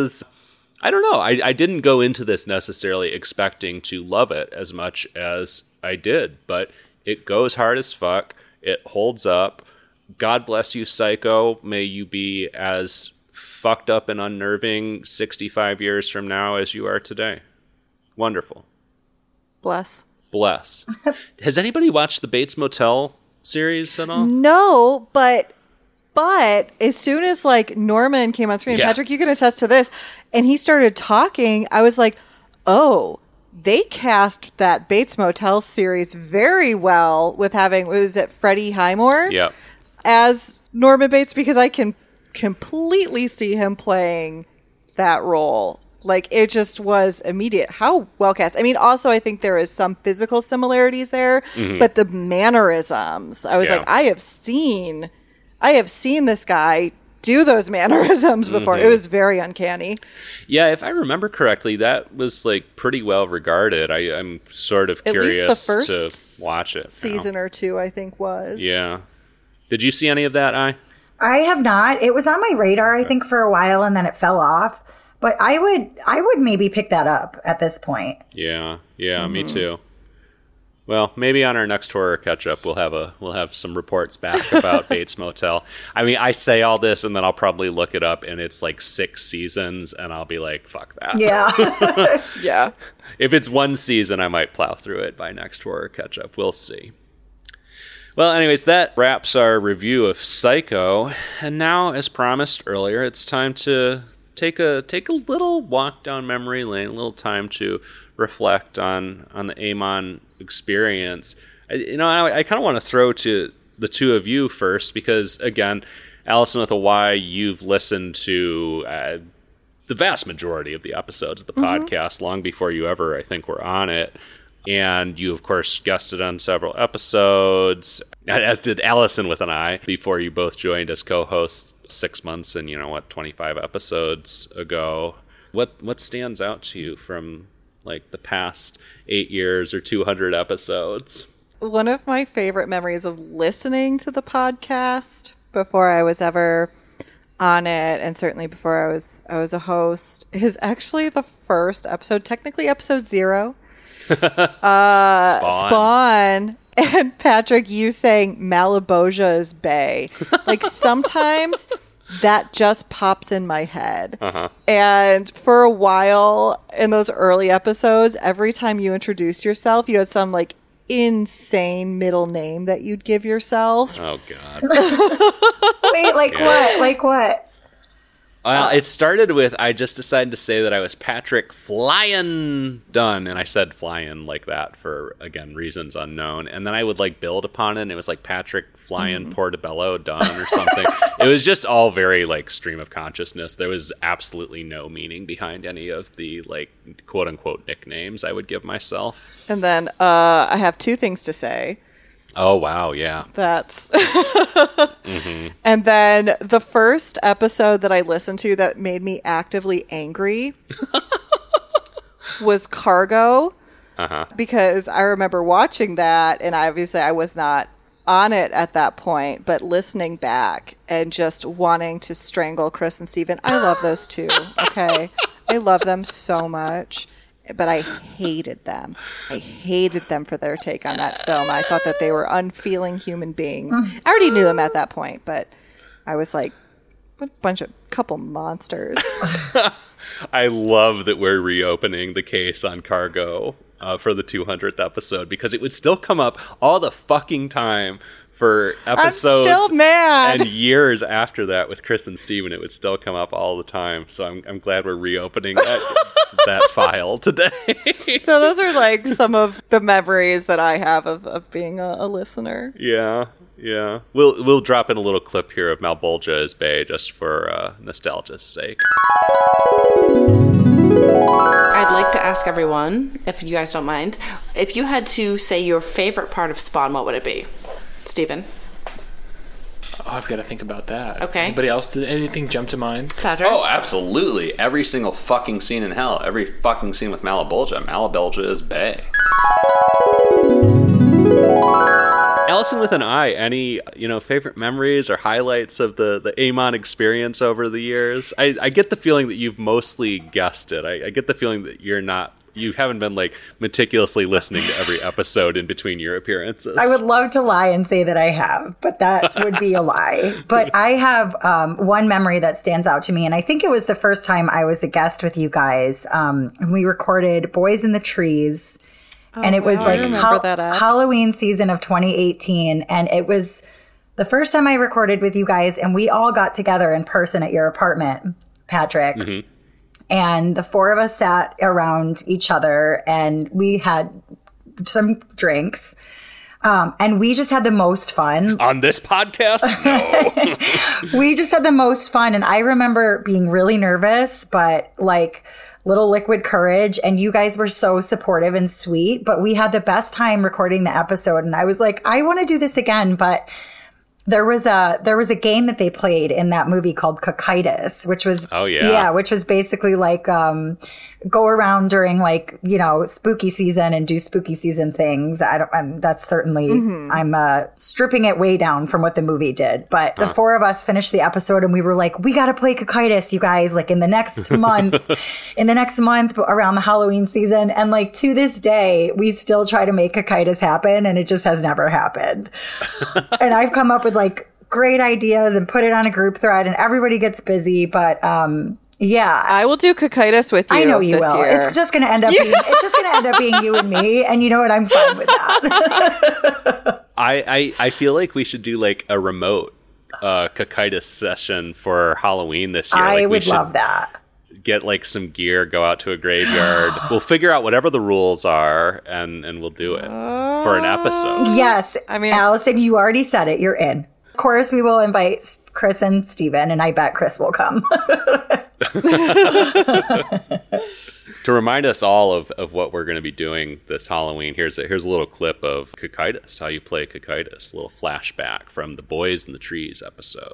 I don't know. I didn't go into this necessarily expecting to love it as much as I did, but it goes hard as fuck. It holds up. God bless you, Psycho. May you be as fucked up and unnerving 65 years from now as you are today. Wonderful. Bless. Has anybody watched the Bates Motel series at all? No, but as soon as like Norman came on screen, Yeah. Patrick, you can attest to this, and he started talking, I was like, oh, they cast that Bates Motel series very well with having, was it Freddie Highmore? Yeah. As Norman Bates, because I can completely see him playing that role. Like, it just was immediate. How well cast. I mean, also, I think there is some physical similarities there, but the mannerisms, I was like, I have seen this guy do those mannerisms before. It was very uncanny. Yeah, if I remember correctly, that was like pretty well regarded. I'm sort of At curious least the first to watch it. Season or two, I think, was. Yeah. Did you see any of that, I have not. It was on my radar, I think, for a while, and then it fell off. But I would maybe pick that up at this point. Yeah, me too. Well, maybe on our next horror catch-up, we'll have some reports back about Bates Motel. I mean, I say all this, and then I'll probably look it up, and it's like 6 seasons, and I'll be like, fuck that. Yeah. Yeah. If it's 1 season, I might plow through it by next horror catch-up. We'll see. Well, anyways, that wraps our review of Psycho. And now, as promised earlier, it's time to take a little walk down memory lane, a little time to reflect on the Amon experience. I kind of want to throw to the two of you first, because, again, Allison with a Y, you've listened to the vast majority of the episodes of the podcast long before you ever, I think, were on it. And you, of course, guested on several episodes, as did Allison with an I, before you both joined as co-hosts 6 months and, 25 episodes ago. What stands out to you from, like, the past 8 years or 200 episodes? One of my favorite memories of listening to the podcast before I was ever on it, and certainly before I was a host, is actually the first episode, technically episode 0. Spawn. And Patrick, you saying Malabosia's Bay. Like, sometimes that just pops in my head. And for a while in those early episodes, every time you introduced yourself, you had some like insane middle name that you'd give yourself. Oh God. Wait, like what? Like what? Well, it started with I just decided to say that I was Patrick Flyin Dunn, and I said Flyin like that for, again, reasons unknown. And then I would like build upon it, and it was like Patrick Flyin Portobello Dunn or something. It was just all very like stream of consciousness. There was absolutely no meaning behind any of the like quote unquote nicknames I would give myself. And then I have two things to say. Oh, wow, yeah. That's And then the first episode that I listened to that made me actively angry was Cargo. Because I remember watching that, and obviously I was not on it at that point, but listening back and just wanting to strangle Chris and Steven. I love those two, okay? I love them so much. But I hated them. I hated them for their take on that film. I thought that they were unfeeling human beings. I already knew them at that point, but I was like, what a couple monsters. I love that we're reopening the case on Cargo for the 200th episode, because it would still come up all the fucking time for episodes. I'm still mad. And years after that with Chris and Steven, it would still come up all the time. So I'm glad we're reopening that file today. So those are like some of the memories that I have of being a listener. Yeah. We'll drop in a little clip here of Malebolgia as Bay just for nostalgia's sake. I'd like to ask everyone, if you guys don't mind, if you had to say your favorite part of Spawn, what would it be? Steven? Oh, I've got to think about that. Okay. Anybody else? Did anything jump to mind? Patrick? Oh, absolutely. Every single fucking scene in hell. Every fucking scene with Malebolgia. Malebolgia is Bay. Allison with an I, any favorite memories or highlights of the Amon experience over the years? I get the feeling that you've mostly guessed it. I get the feeling that you haven't been like meticulously listening to every episode in between your appearances. I would love to lie and say that I have, but that would be a lie. But I have one memory that stands out to me, and I think it was the first time I was a guest with you guys. We recorded Boys in the Trees. And it was like Halloween season of 2018. And it was the first time I recorded with you guys. And we all got together in person at your apartment, Patrick. Mm-hmm. And the four of us sat around each other and we had some drinks. And we just had the most fun. On this podcast? No. We just had the most fun. And I remember being really nervous, but like little liquid courage, and you guys were so supportive and sweet, but we had the best time recording the episode. And I was like, I want to do this again, but there was a game that they played in that movie called Cocytus, which was which was basically like go around during like spooky season and do spooky season things. That's certainly I'm stripping it way down from what the movie did. But the four of us finished the episode and we were like, we got to play Cocytus, you guys, like in the next month, around the Halloween season. And like to this day, we still try to make Cocytus happen, and it just has never happened. And I've come up with like great ideas and put it on a group thread, and everybody gets busy. But yeah, I will do Cocytus with you. I know you this will. Year. It's just going to end up being you and me, and you know what? I'm fine with that. I feel like we should do like a remote Cocytus session for Halloween this year. I would love that. Get like some gear, go out to a graveyard. We'll figure out whatever the rules are, and we'll do it for an episode. Yes, I mean, Allison, you already said it. You're in. Of course, we will invite Chris and Steven, and I bet Chris will come. To remind us all of what we're going to be doing this Halloween, here's a little clip of Cocytus, how you play Cocytus, a little flashback from the Boys in the Trees episode.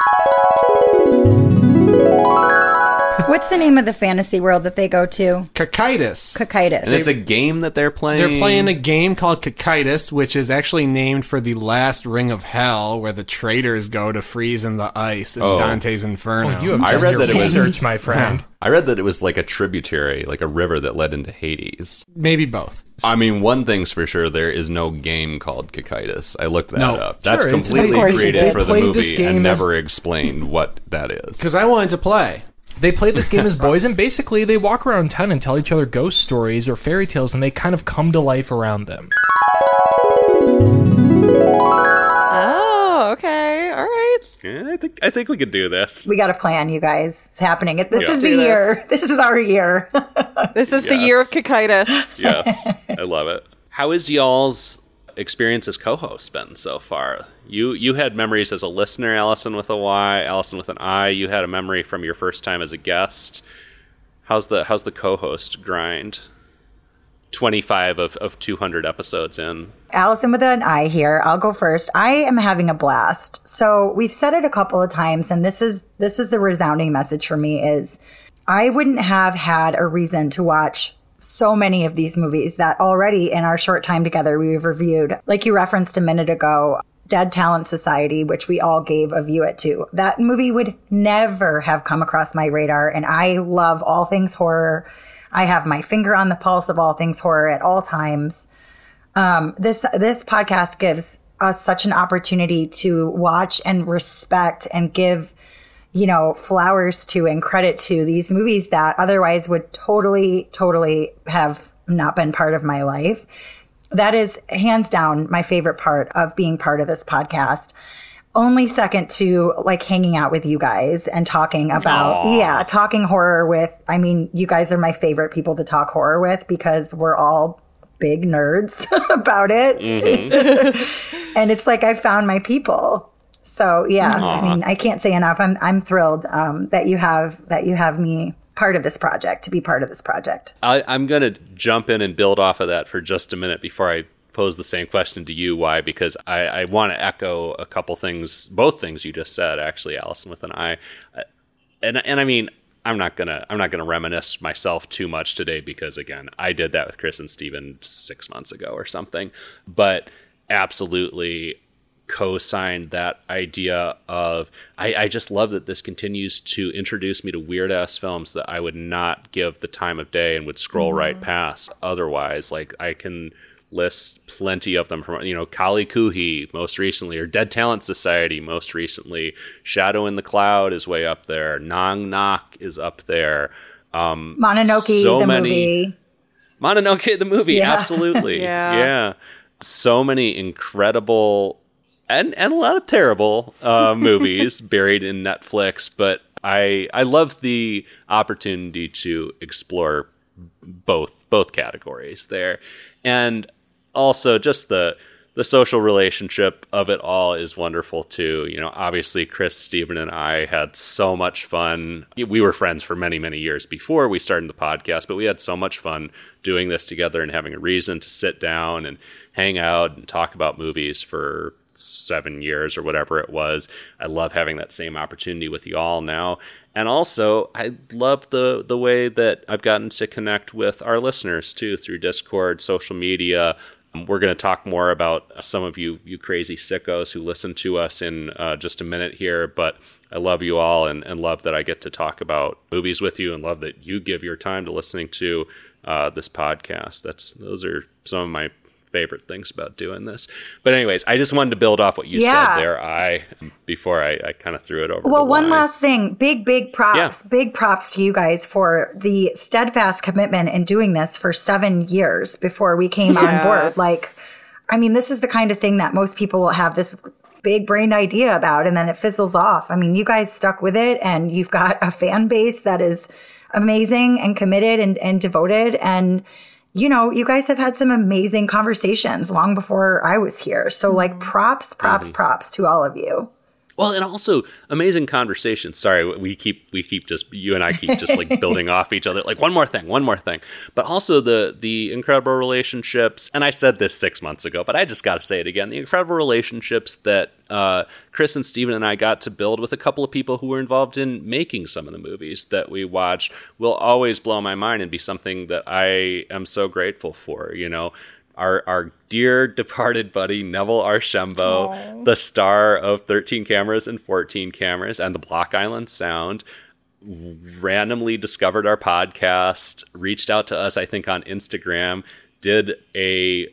What's the name of the fantasy world that they go to? Cocytus. And it's a game that they're playing? They're playing a game called Cocytus, which is actually named for the last ring of hell, where the traitors go to freeze in the ice in Dante's Inferno. Oh, you have research, my friend. I read that it was like a tributary, like a river that led into Hades. Maybe both. I mean, one thing's for sure, there is no game called Cocytus. I looked that up. That's sure, completely created for the movie and never explained what that is. Because I wanted to play. They play this game as boys, and basically they walk around town and tell each other ghost stories or fairy tales, and they kind of come to life around them. Oh, okay. All right. Yeah, I think we could do this. We got a plan, you guys. It's happening. This is the do this. year. This is our year. This is the year of Kikaitis. Yes, I love it. How is y'all's experience as co-host been so far? You had memories as a listener, Allison with a Y, Allison with an I. You had a memory from your first time as a guest. How's the co-host grind? 25 of 200 episodes in. Allison with an I here. I'll go first. I am having a blast. So we've said it a couple of times, and this is the resounding message for me is I wouldn't have had a reason to watch so many of these movies that already in our short time together we've reviewed. Like you referenced a minute ago, Dead Talent Society, which we all gave a view it to. That movie would never have come across my radar, and I love all things horror. I have my finger on the pulse of all things horror at all times. This podcast gives us such an opportunity to watch and respect and give, flowers to and credit to these movies that otherwise would totally have not been part of my life. That is hands down my favorite part of being part of this podcast. Only second to like hanging out with you guys and talking about, talking horror with, you guys are my favorite people to talk horror with because we're all big nerds about it. Mm-hmm. And it's like I found my people. So yeah, Aww. I can't say enough. I'm thrilled that you have me part of this project, to be part of this project. I'm going to jump in and build off of that for just a minute before I pose the same question to you. Why? Because I want to echo a couple things, both things you just said, actually, Allison with an I. And I'm not gonna reminisce myself too much today because again, I did that with Chris and Steven 6 months ago or something. But absolutely co-signed that idea of I just love that this continues to introduce me to weird ass films that I would not give the time of day and would scroll right past otherwise. Like I can list plenty of them from Kali Kuhi most recently, or Dead Talent Society most recently. Shadow in the Cloud is way up there. Nong Nok is up there. Mononoke the movie. Mononoke the movie, yeah. Absolutely. Yeah. So many incredible and a lot of terrible movies buried in Netflix, but I love the opportunity to explore both categories there. And also just the social relationship of it all is wonderful too. Obviously Chris, Steven, and I had so much fun. We were friends for many, many years before we started the podcast, but we had so much fun doing this together and having a reason to sit down and hang out and talk about movies for 7 years or whatever it was. I love having that same opportunity with you all now. And also, I love the way that I've gotten to connect with our listeners, too, through Discord, social media. We're going to talk more about some of you crazy sickos who listen to us in just a minute here. But I love you all and love that I get to talk about movies with you and love that you give your time to listening to this podcast. Those are some of my favorite things about doing this. But anyways, I just wanted to build off what you said there, before I kind of threw it over. Well, one last thing, big props, big props to you guys for the steadfast commitment in doing this for 7 years before we came on board. This is the kind of thing that most people will have this big brain idea about and then it fizzles off. You guys stuck with it and you've got a fan base that is amazing and committed and devoted, and you guys have had some amazing conversations long before I was here. So props to all of you. Well, and also amazing conversations. Sorry, we keep just, you and I keep just building off each other. One more thing. But also the incredible relationships. And I said this 6 months ago, but I just got to say it again. The incredible relationships that Chris and Steven and I got to build with a couple of people who were involved in making some of the movies that we watched will always blow my mind and be something that I am so grateful for. Our dear departed buddy, Neville Archambault, the star of 13 Cameras and 14 Cameras and the Block Island Sound, randomly discovered our podcast, reached out to us, I think, on Instagram, did a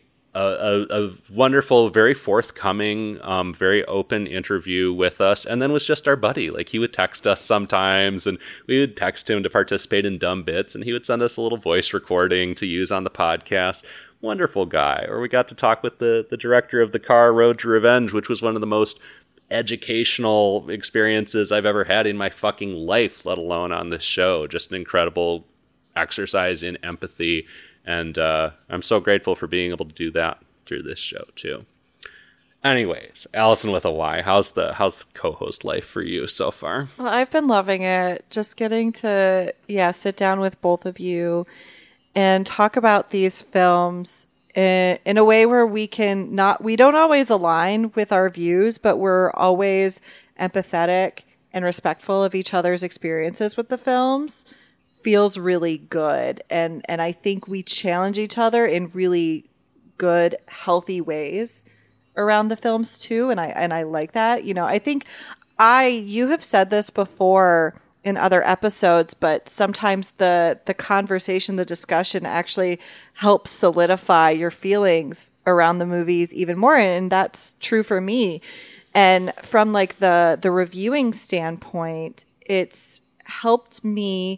wonderful, very forthcoming, very open interview with us, and then was just our buddy. He would text us sometimes, and we would text him to participate in Dumb Bits, and he would send us a little voice recording to use on the podcast. Wonderful guy. Or we got to talk with the director of The Car Road to Revenge, which was one of the most educational experiences I've ever had in my fucking life, let alone on this show. Just an incredible exercise in empathy. And I'm so grateful for being able to do that through this show too. Anyways, Allison with a Y, how's the co-host life for you so far? Well, I've been loving it. Just getting to, sit down with both of you and talk about these films in a way where we don't always align with our views, but we're always empathetic and respectful of each other's experiences with the films. Feels really good. And I think we challenge each other in really good, healthy ways around the films too. And I like that. I think you have said this before in other episodes, but sometimes the conversation, the discussion actually helps solidify your feelings around the movies even more. And that's true for me. And from like the reviewing standpoint, it's helped me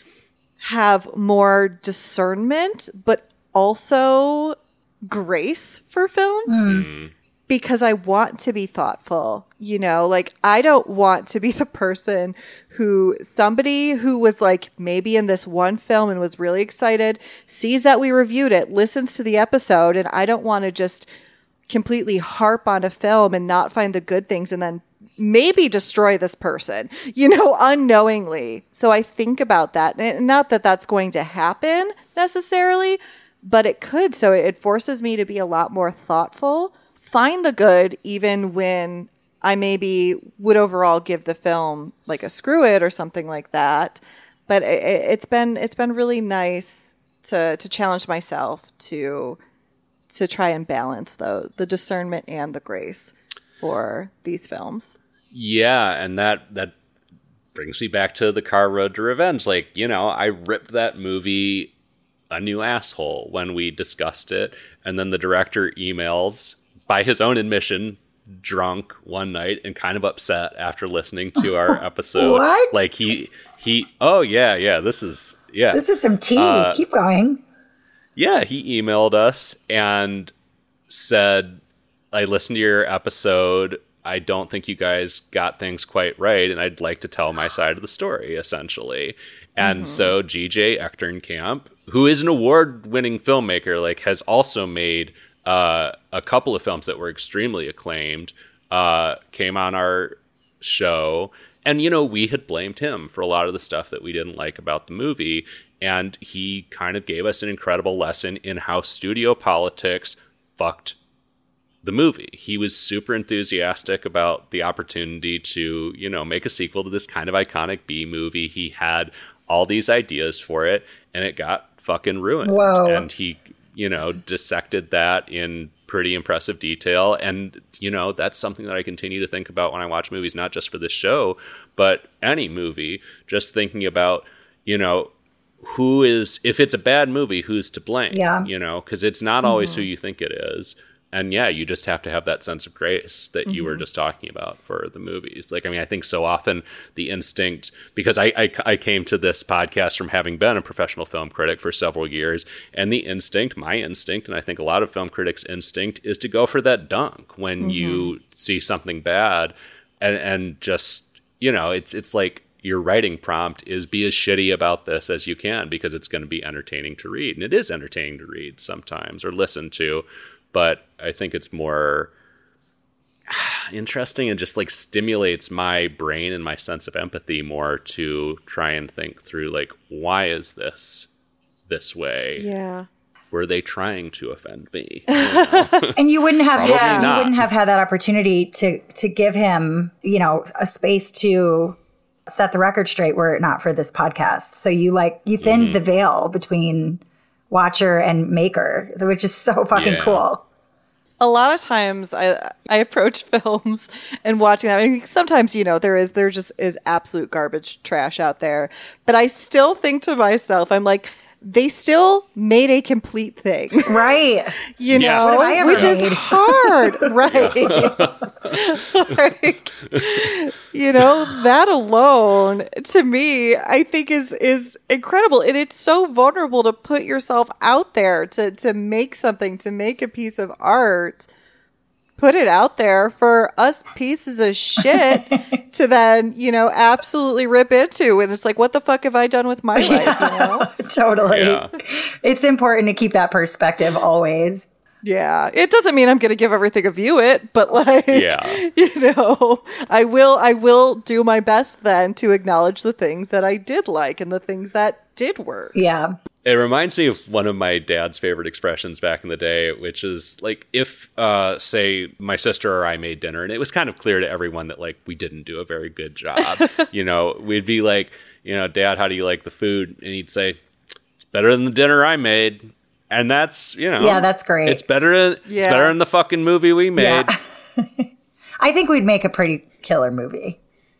have more discernment, but also grace for films. Because I want to be thoughtful, I don't want to be the person somebody who was like maybe in this one film and was really excited, sees that we reviewed it, listens to the episode, and I don't want to just completely harp on a film and not find the good things and then maybe destroy this person, unknowingly. So I think about that, and not that that's going to happen necessarily, but it could. So it forces me to be a lot more thoughtful, find the good, even when I maybe would overall give the film like a screw it or something like that. But it's been really nice to challenge myself to try and balance the discernment and the grace for these films. Yeah, and that brings me back to The Car Road to Revenge. Like, I ripped that movie a new asshole when we discussed it, and then the director emails, by his own admission, drunk one night and kind of upset after listening to our episode. What? Like he this is some tea. Keep going. Yeah, he emailed us and said, I listened to your episode. I don't think you guys got things quite right, and I'd like to tell my side of the story, essentially. And so GJ Echternkamp, who is an award-winning filmmaker, like has also made a couple of films that were extremely acclaimed, came on our show. And, we had blamed him for a lot of the stuff that we didn't like about the movie. And he kind of gave us an incredible lesson in how studio politics fucked the movie. He was super enthusiastic about the opportunity to, make a sequel to this kind of iconic B movie. He had all these ideas for it, and it got fucking ruined. Whoa. And he, dissected that in pretty impressive detail. And, that's something that I continue to think about when I watch movies, not just for this show, but any movie, just thinking about, if it's a bad movie, who's to blame? Yeah. Because it's not always who you think it is. And yeah, you just have to have that sense of grace that you were just talking about for the movies. Like, I think so often the instinct, because I came to this podcast from having been a professional film critic for several years, and my instinct, and I think a lot of film critics' instinct, is to go for that dunk when you see something bad, and just, it's like your writing prompt is be as shitty about this as you can, because it's going to be entertaining to read. And it is entertaining to read sometimes, or listen to. But I think it's more interesting and just like stimulates my brain and my sense of empathy more to try and think through, like, why is this way? Yeah. Were they trying to offend me? And you wouldn't have not. wouldn't have had that opportunity to give him, a space to set the record straight were it not for this podcast. So you thinned the veil between watcher and maker, which is so fucking cool. A lot of times I approach films and watching that. I mean, sometimes, there just is absolute garbage trash out there. But I still think to myself, I'm like, they still made a complete thing. Right. Which is hard. Right. Like, that alone to me, I think is incredible. And it's so vulnerable to put yourself out there to make something, to make a piece of art put it out there for us pieces of shit to then, absolutely rip into. And it's like, what the fuck have I done with my life? Totally. Yeah. It's important to keep that perspective always. Yeah, it doesn't mean I'm going to give everything a view it, but I will do my best then to acknowledge the things that I did like and the things that did work. Yeah. It reminds me of one of my dad's favorite expressions back in the day, which is like if, say, my sister or I made dinner and it was kind of clear to everyone that like we didn't do a very good job, we'd be like, Dad, how do you like the food? And he'd say, it's better than the dinner I made. And that's, yeah, that's great. It's better than the fucking movie we made. Yeah. I think we'd make a pretty killer movie.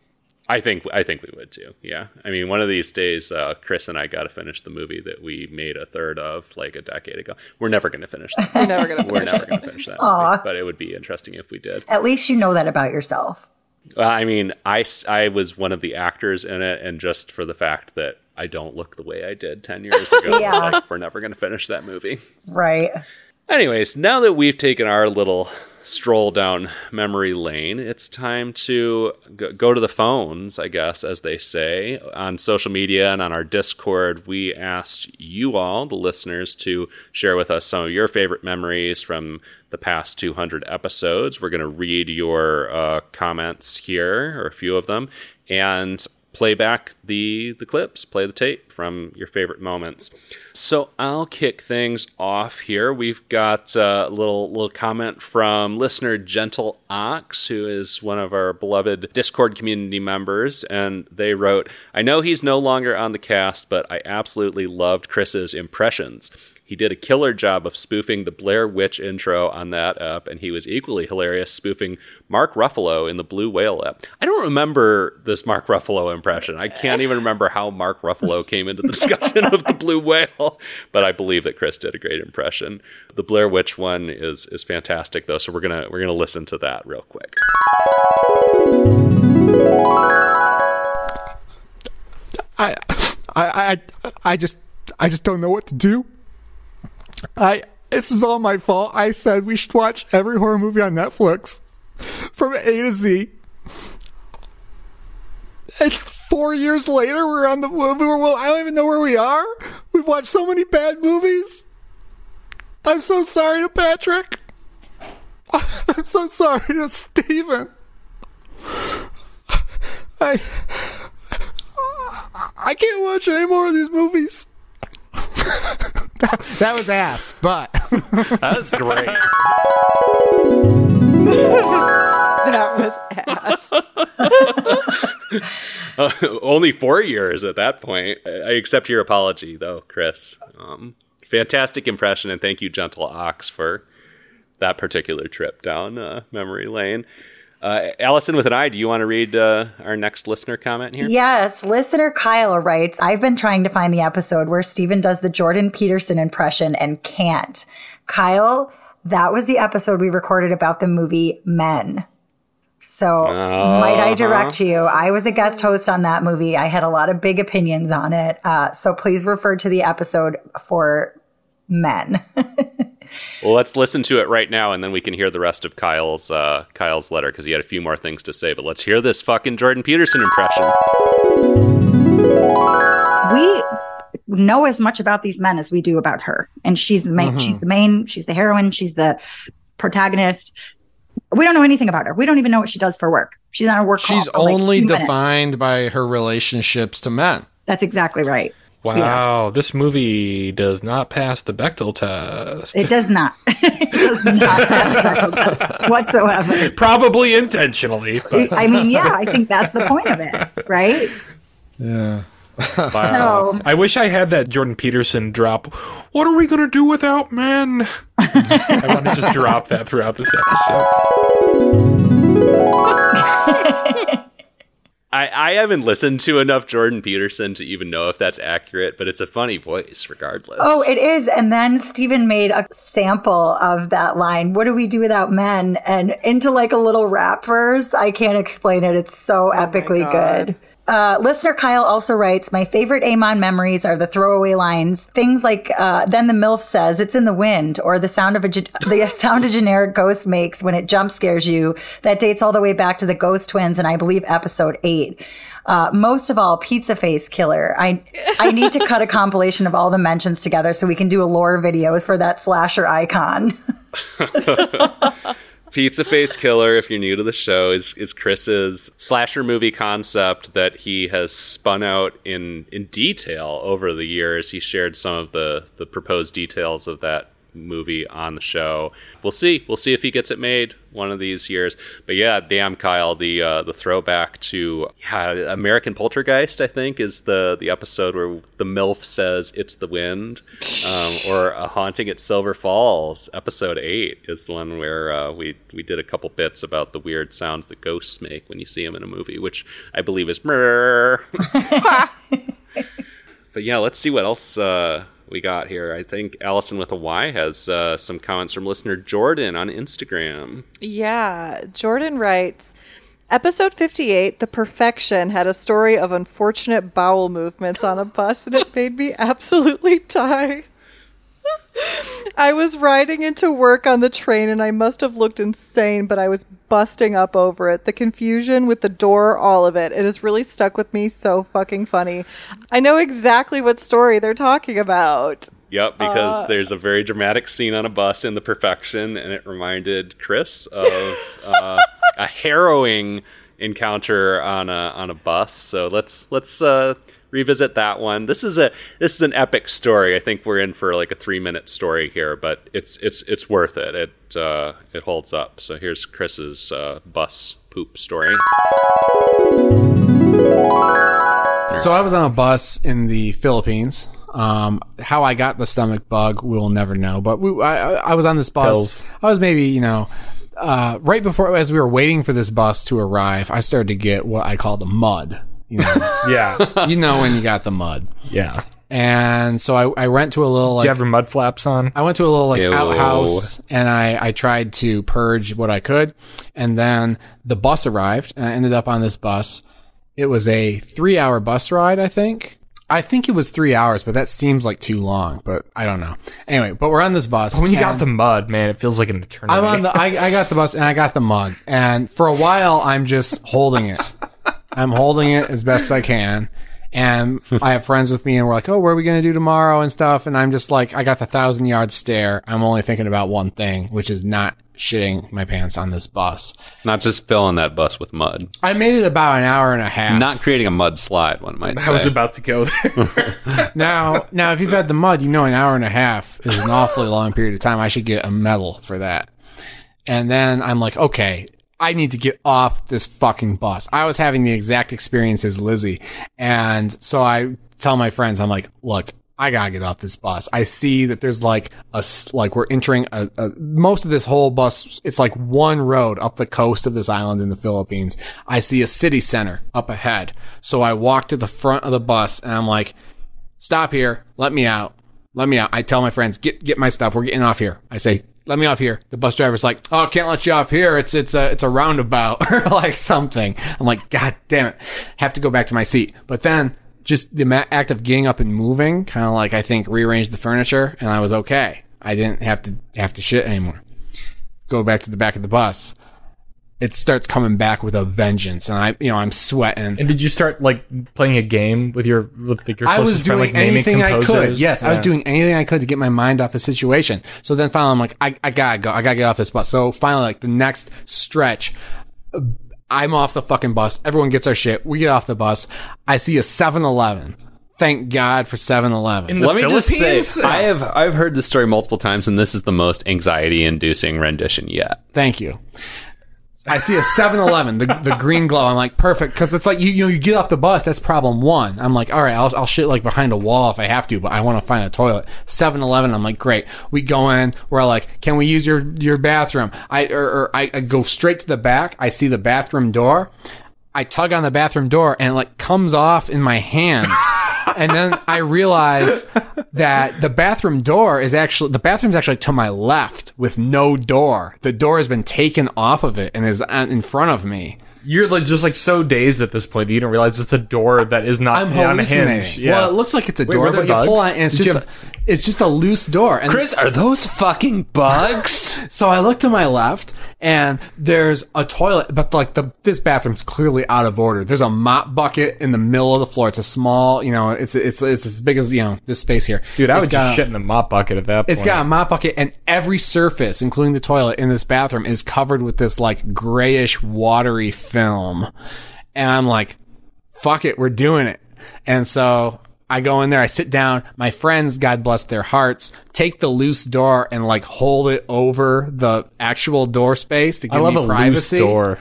I think we would too. Yeah. I mean, one of these days, Chris and I got to finish the movie that we made a third of like a decade ago. We're never going to finish that. We're never going to finish that movie, but it would be interesting if we did. At least you know that about yourself. I mean, I was one of the actors in it, and just for the fact that I don't look the way I did 10 years ago, Yeah. like, we're never going to finish that movie. Right. Anyways, now that we've taken our little stroll down memory lane, it's time to go to the phones, I guess, as they say. On social media and on our Discord, we asked you all, the listeners, to share with us some of your favorite memories from the past 200 episodes. We're going to read your comments here, or a few of them, and play back the clips, play the tape from your favorite moments. So I'll kick things off here. We've got a little comment from listener Gentle Ox, who is one of our beloved Discord community members, and they wrote, I know he's no longer on the cast, but I absolutely loved Chris's impressions. He did a killer job of spoofing the Blair Witch intro on that app, and he was equally hilarious spoofing Mark Ruffalo in the Blue Whale app. I don't remember this Mark Ruffalo impression. I can't even remember how Mark Ruffalo came into the discussion of the Blue Whale, but I believe that Chris did a great impression. The Blair Witch one is fantastic, though, so we're gonna listen to that real quick. I just don't know what to do. This is all my fault. I said we should watch every horror movie on Netflix from A to Z. And 4 years later, we're on the movie. I don't even know where we are. We've watched so many bad movies. I'm so sorry to Patrick. I'm so sorry to Steven. I can't watch any more of these movies. That was ass, but That was great. That was ass. Only 4 years at that point. I accept your apology, though, Chris. Fantastic impression, and thank you, Gentle Ox, for that particular trip down memory lane. Allison with an I, do you want to read our next listener comment here? Yes. Listener Kyle writes, I've been trying to find the episode where Steven does the Jordan Peterson impression and can't. Kyle, that was the episode we recorded about the movie Men. So might I direct you? I was a guest host on that movie. I had a lot of big opinions on it. So please refer to the episode for Men. Well, let's listen to it right now, and then we can hear the rest of Kyle's letter, because he had a few more things to say. But let's hear this fucking Jordan Peterson impression. We know as much about these men as we do about her, and she's the main. She's the heroine. She's the protagonist. We don't know anything about her. We don't even know what she does for work. She's on a work call. She's only defined by her relationships to men. That's exactly right. Wow, this movie does not pass the Bechdel test. It does not. It does not pass the Bechdel test whatsoever. Probably intentionally. But. I mean, yeah, I think that's the point of it, right? Yeah. Wow. So, I wish I had that Jordan Peterson drop. What are we going to do without men? I want to just drop that throughout this episode. I haven't listened to enough Jordan Peterson to even know if that's accurate, but it's a funny voice regardless. Oh, it is. And then Steven made a sample of that line, what do we do without men? And into like a little rap verse. I can't explain it. It's so epically good. Listener Kyle also writes, my favorite Amon memories are the throwaway lines. Things like, then the MILF says, it's in the wind, or the sound a generic ghost makes when it jump scares you. That dates all the way back to the Ghost Twins and I believe episode 8. Most of all, Pizza Face Killer. I need to cut a compilation of all the mentions together so we can do a lore videos for that slasher icon. Pizza Face Killer, if you're new to the show, is Chris's slasher movie concept that he has spun out in detail over the years. He shared some of the proposed details of that movie on the show. We'll see if he gets it made one of these years. But yeah, damn, Kyle, the throwback to American Poltergeist, I think, is the episode where the MILF says it's the wind, or A Haunting at Silver Falls, episode 8 is the one where we did a couple bits about the weird sounds that ghosts make when you see them in a movie, which I believe is murr. But yeah, let's see what else we got here. I think Allison with a Y has some comments from listener Jordan on Instagram. Yeah, Jordan writes, episode 58, The Perfection, had a story of unfortunate bowel movements on a bus, and it made me absolutely die. I was riding into work on the train, and I must have looked insane, but I was busting up over it. The confusion with the door, all of it. It has really stuck with me. So fucking funny. I know exactly what story they're talking about. Yep, because there's a very dramatic scene on a bus in The Perfection, and it reminded Chris of a harrowing encounter on a bus. So let's revisit that one. This is an epic story. I think we're in for like a 3-minute story here, but it's worth it. It holds up. So here's Chris's bus poop story. So I was on a bus in the Philippines. How I got the stomach bug, we'll never know. But I was on this bus. Pills. I was maybe, right before, as we were waiting for this bus to arrive, I started to get what I call the mud. Yeah. You know when you got the mud. Yeah. And so I went to a little, Did you have your mud flaps on? I went to a little Ew. outhouse, and I tried to purge what I could. And then the bus arrived, and I ended up on this bus. It was a 3-hour bus ride, I think. I think it was 3 hours, but that seems like too long, but I don't know. Anyway, but we're on this bus. When you got the mud, man, it feels like an eternity. I got the bus, and I got the mud. And for a while, I'm just holding it. I'm holding it as best I can. And I have friends with me, and we're like, oh, what are we going to do tomorrow and stuff? And I'm just like, I got the 1,000-yard stare. I'm only thinking about one thing, which is not shitting my pants on this bus. Not just filling that bus with mud. I made it about an hour and a half. Not creating a mud slide, one might say. I was about to go there. Now, if you've had the mud, you know an hour and a half is an awfully long period of time. I should get a medal for that. And then I'm like, okay, I need to get off this fucking bus. I was having the exact experience as Lizzie. And so I tell my friends, I'm like, look, I gotta get off this bus. I see that there's like we're entering most of this whole bus. It's like one road up the coast of this island in the Philippines. I see a city center up ahead. So I walk to the front of the bus, and I'm like, stop here. Let me out. Let me out. I tell my friends, get my stuff. We're getting off here. I say, let me off here. The bus driver's like, oh, can't let you off here. It's a roundabout or like something. I'm like, God damn it. Have to go back to my seat. But then just the act of getting up and moving, kind of like, I think, rearranged the furniture, and I was okay. I didn't have to shit anymore. Go back to the back of the bus. It starts coming back with a vengeance, and I'm sweating. And did you start like playing a game with your I was doing anything I could. Yes, yeah. I was doing anything I could to get my mind off the situation. So then finally I'm like, I gotta go. I gotta get off this bus. So finally, like the next stretch, I'm off the fucking bus. Everyone gets our shit. We get off the bus. I see a 7-Eleven. Thank God for 7-Eleven. Let me just say, I've heard this story multiple times, and this is the most anxiety-inducing rendition yet. Thank you. I see a 7-Eleven, the green glow. I'm like, perfect, because it's like you get off the bus. That's problem one. I'm like, all right, I'll shit like behind a wall if I have to, but I want to find a toilet. 7-Eleven. I'm like, great. We go in. We're like, can we use your bathroom? I go straight to the back. I see the bathroom door. I tug on the bathroom door, and it like comes off in my hands. And then I realize that the bathroom's actually to my left with no door. The door has been taken off of it and is in front of me. You're like just like so dazed at this point that you don't realize it's a door that is not I'm unhinged. hallucinating. Yeah. Well, it looks like it's a Wait, door, were there but you pull bugs? on it and Did you it's just a loose door. And Chris, are those fucking bugs? so I look to my left, and there's a toilet, but like this bathroom's clearly out of order. There's a mop bucket in the middle of the floor. It's a small, it's as big as this space here. Dude, I It's would got- just shit in the mop bucket at that point. It's got a mop bucket, and every surface, including the toilet in this bathroom, is covered with this like grayish, watery film. And I'm like, fuck it, we're doing it. And so I go in there, I sit down, my friends, God bless their hearts, take the loose door and like hold it over the actual door space to give I love me a privacy. loose door.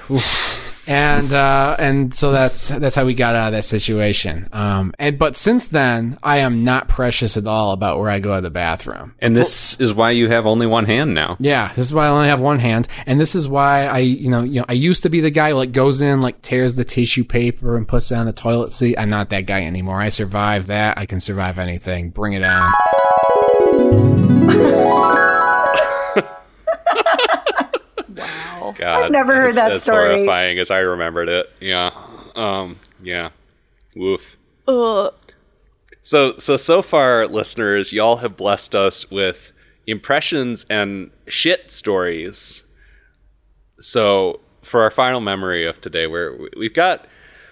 And so that's how we got out of that situation. But since then, I am not precious at all about where I go to the bathroom. And this is why you have only one hand now. Yeah, this is why I only have one hand, and this is why I used to be the guy who like goes in, like tears the tissue paper and puts it on the toilet seat. I'm not that guy anymore. I survived that. I can survive anything. Bring it on. Wow. God, I've never heard that as story. horrifying as I remembered it. Yeah. Yeah. Woof. Ugh. So far, listeners, y'all have blessed us with impressions and shit stories. So for our final memory of today, we've got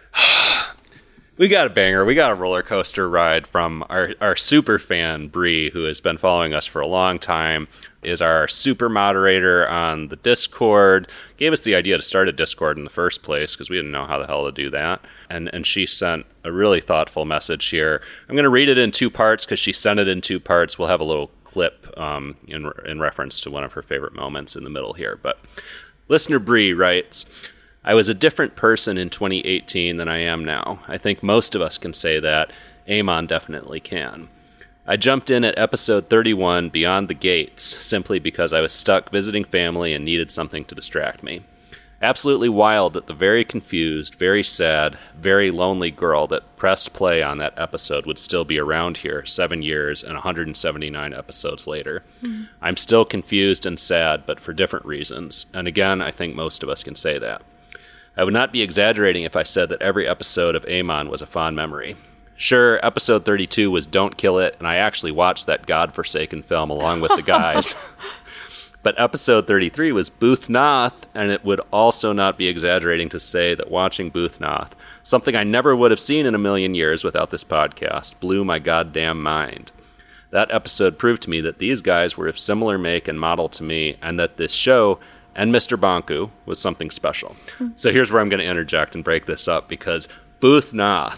a banger. We got a roller coaster ride from our super fan Bree, who has been following us for a long time, is our super moderator on the Discord. Gave us the idea to start a Discord in the first place because we didn't know how the hell to do that. And she sent a really thoughtful message here. I'm going to read it in two parts because she sent it in two parts. We'll have a little clip in reference to one of her favorite moments in the middle here. But listener Bree writes, I was a different person in 2018 than I am now. I think most of us can say that. Amon definitely can. I jumped in at episode 31, Beyond the Gates, simply because I was stuck visiting family and needed something to distract me. Absolutely wild that the very confused, very sad, very lonely girl that pressed play on that episode would still be around here 7 years and 179 episodes later. I'm still confused and sad, but for different reasons. And again, I think most of us can say that. I would not be exaggerating if I said that every episode of Amon was a fond memory. Sure, episode 32 was Don't Kill It, and I actually watched that godforsaken film along with the guys. But episode 33 was Booth Noth, and it would also not be exaggerating to say that watching Booth Noth, something I never would have seen in a million years without this podcast, blew my goddamn mind. That episode proved to me that these guys were of similar make and model to me, and that this show and Mr. Bonku was something special. So here's where I'm going to interject and break this up, because Booth Noth,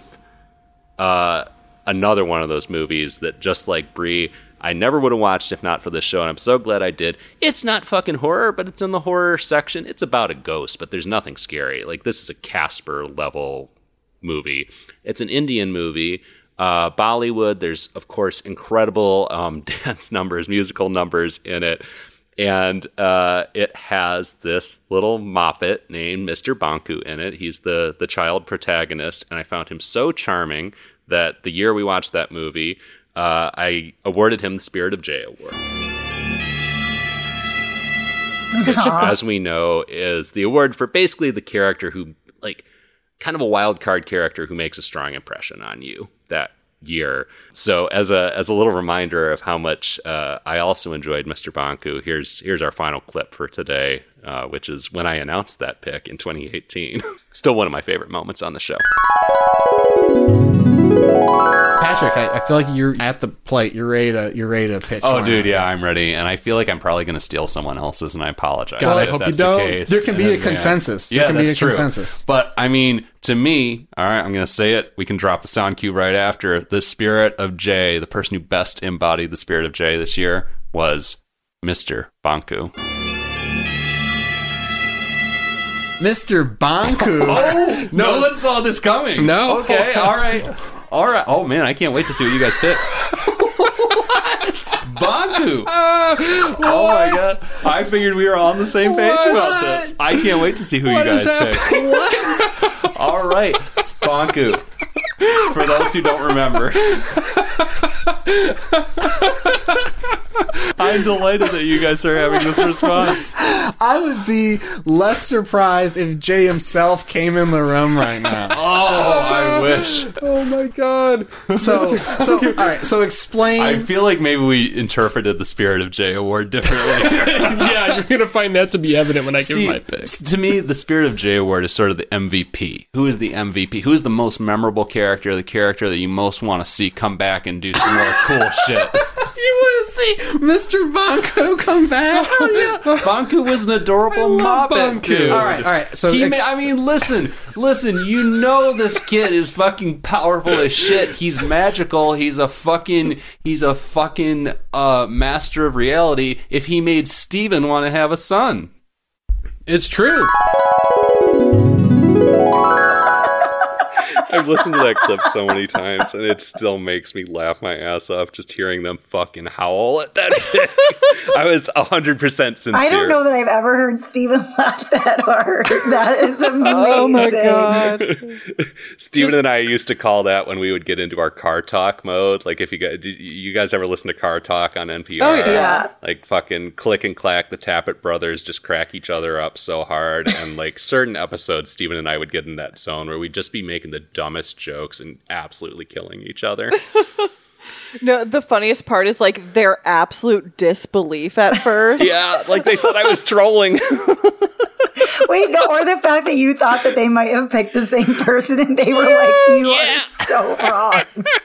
another one of those movies that, just like Bree, I never would have watched if not for this show, and I'm so glad I did. It's not fucking horror, but it's in the horror section. It's about a ghost, but there's nothing scary. Like, this is a Casper-level movie. It's an Indian movie. Bollywood, there's, of course, incredible dance numbers, musical numbers in it. And it has this little moppet named Mr. Bonku in it. He's the child protagonist, and I found him so charming that the year we watched that movie, I awarded him the Spirit of J award. Which, as we know, is the award for basically the character who, like, kind of a wild card character who makes a strong impression on you that year. So as a little reminder of how much I also enjoyed Mr. Bonku, here's our final clip for today, which is when I announced that pick in 2018. Still one of my favorite moments on the show. Patrick, I feel like you're at the plate. You're ready to pitch. Oh, one. dude, yeah, I'm ready, and I feel like I'm probably going to steal someone else's, and I apologize. God, I if hope you that's don't. The case. There can be a And, consensus. Yeah, There can be that's a true. consensus. But I mean, to me, all right, I'm going to say it. We can drop the sound cue right after. The Spirit of J, the person who best embodied the Spirit of J this year, was Mr. Bonku. Mr. Bonku. No one saw this coming. No. Okay. All right. Oh man, I can't wait to see what you guys pick. Bonku. Oh my god! I figured we were on the same page about this. I can't wait to see who you guys pick. What? All right, Bonku. For those who don't remember, I'm delighted that you guys are having this response. I would be less surprised if Jay himself came in the room right now. Oh, I wish. Oh my god. So all right. So explain. I feel like maybe we interpreted the Spirit of Jay Award differently. Yeah, you're gonna find that to be evident when I give my pick. To me, the Spirit of Jay Award is sort of the MVP. Who is the MVP? Who is the most memorable character? The character that you most want to see come back and do some more cool shit. You want to see Mr. Banku come back? Oh, yeah. Banku was an adorable Muppet, dude. All right. So listen. You know this kid is fucking powerful as shit. He's magical. He's a fucking master of reality. If he made Steven want to have a son. It's true. I've listened to that clip so many times, and it still makes me laugh my ass off just hearing them fucking howl at that kid. I was 100% sincere. I don't know that I've ever heard Steven laugh that hard. That is amazing. Oh my god. Steven and I used to call that when we would get into our car talk mode. Like, if you guys ever listen to Car Talk on NPR? Oh, yeah. Like, fucking Click and Clack, the Tappet brothers just crack each other up so hard. And, like, certain episodes, Steven and I would get in that zone where we'd just be making the dumbest jokes and absolutely killing each other. No, the funniest part is like their absolute disbelief at first. Yeah, like they thought I was trolling. Wait, no, or the fact that you thought that they might have picked the same person and they were like, you are so wrong.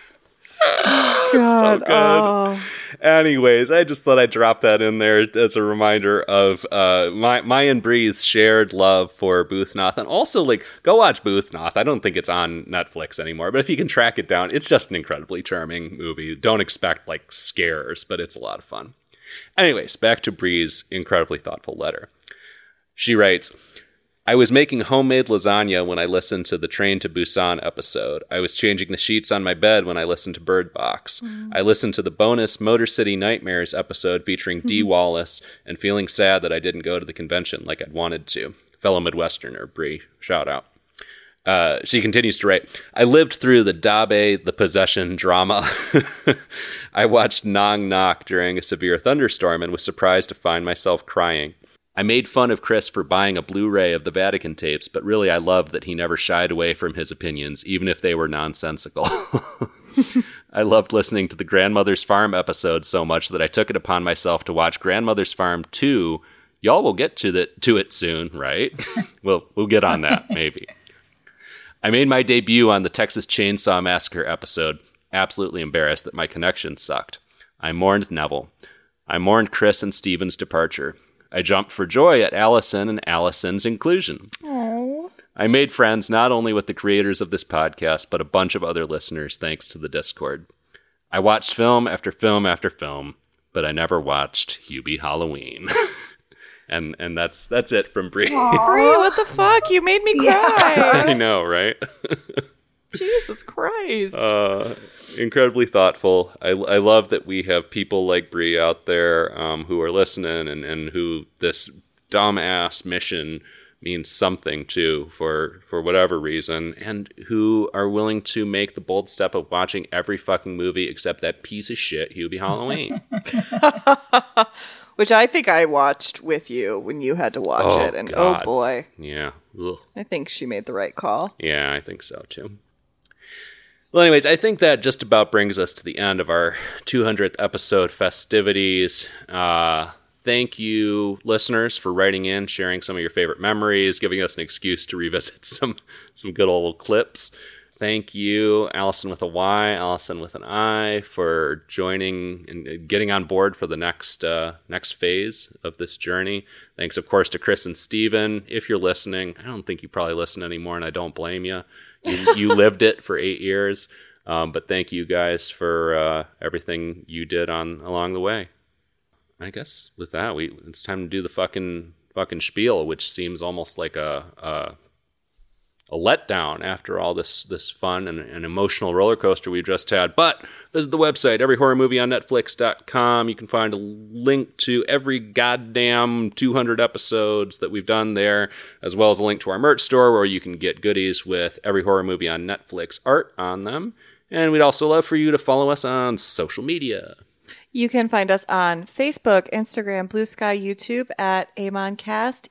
God, So good. oh. Anyways, I just thought I'd drop that in there as a reminder of my and Bree's shared love for Boothnoth. And also, like, go watch Boothnoth. I don't think it's on Netflix anymore, but if you can track it down, it's just an incredibly charming movie. Don't expect, like, scares, but it's a lot of fun. Anyways, back to Bree's incredibly thoughtful letter. She writes, I was making homemade lasagna when I listened to the Train to Busan episode. I was changing the sheets on my bed when I listened to Bird Box. I listened to the bonus Motor City Nightmares episode featuring Dee Wallace and feeling sad that I didn't go to the convention like I'd wanted to. Fellow Midwesterner, Bree, shout out. She continues to write, I lived through the Dabe, the Possession drama. I watched Nong Knock during a severe thunderstorm and was surprised to find myself crying. I made fun of Chris for buying a Blu-ray of the Vatican tapes, but really I loved that he never shied away from his opinions, even if they were nonsensical. I loved listening to the Grandmother's Farm episode so much that I took it upon myself to watch Grandmother's Farm 2. Y'all will get to it soon, right? We'll get on that, maybe. I made my debut on the Texas Chainsaw Massacre episode, absolutely embarrassed that my connection sucked. I mourned Neville. I mourned Chris and Steven's departure. I jumped for joy at Allison and Allison's inclusion. Aww. I made friends not only with the creators of this podcast, but a bunch of other listeners thanks to the Discord. I watched film after film after film, but I never watched Hubie Halloween. and that's it from Bree. Bree, what the fuck? You made me cry. I know, right? Jesus Christ. Incredibly thoughtful. I love that we have people like Bree out there who are listening and who this dumbass mission means something to for whatever reason, and who are willing to make the bold step of watching every fucking movie except that piece of shit Hubie Halloween. Which I think I watched with you when you had to watch it, and God. oh boy. Yeah. Ugh. I think she made the right call. Yeah, I think so too. Well, anyways, I think that just about brings us to the end of our 200th episode festivities. Thank you, listeners, for writing in, sharing some of your favorite memories, giving us an excuse to revisit some good old clips. Thank you, Allison with a Y, Allison with an I, for joining and getting on board for the next phase of this journey. Thanks, of course, to Chris and Steven. If you're listening, I don't think you probably listen anymore, and I don't blame you. You lived it for 8 years, but thank you guys for everything you did along the way. I guess with that, it's time to do the fucking spiel, which seems almost like a letdown after all this fun and emotional roller coaster we just had. But visit the website, everyhorrormovieonnetflix.com. You can find a link to every goddamn 200 episodes that we've done there, as well as a link to our merch store where you can get goodies with Every Horror Movie on Netflix art on them. And we'd also love for you to follow us on social media. You can find us on Facebook, Instagram, Blue Sky, YouTube at AmonCast,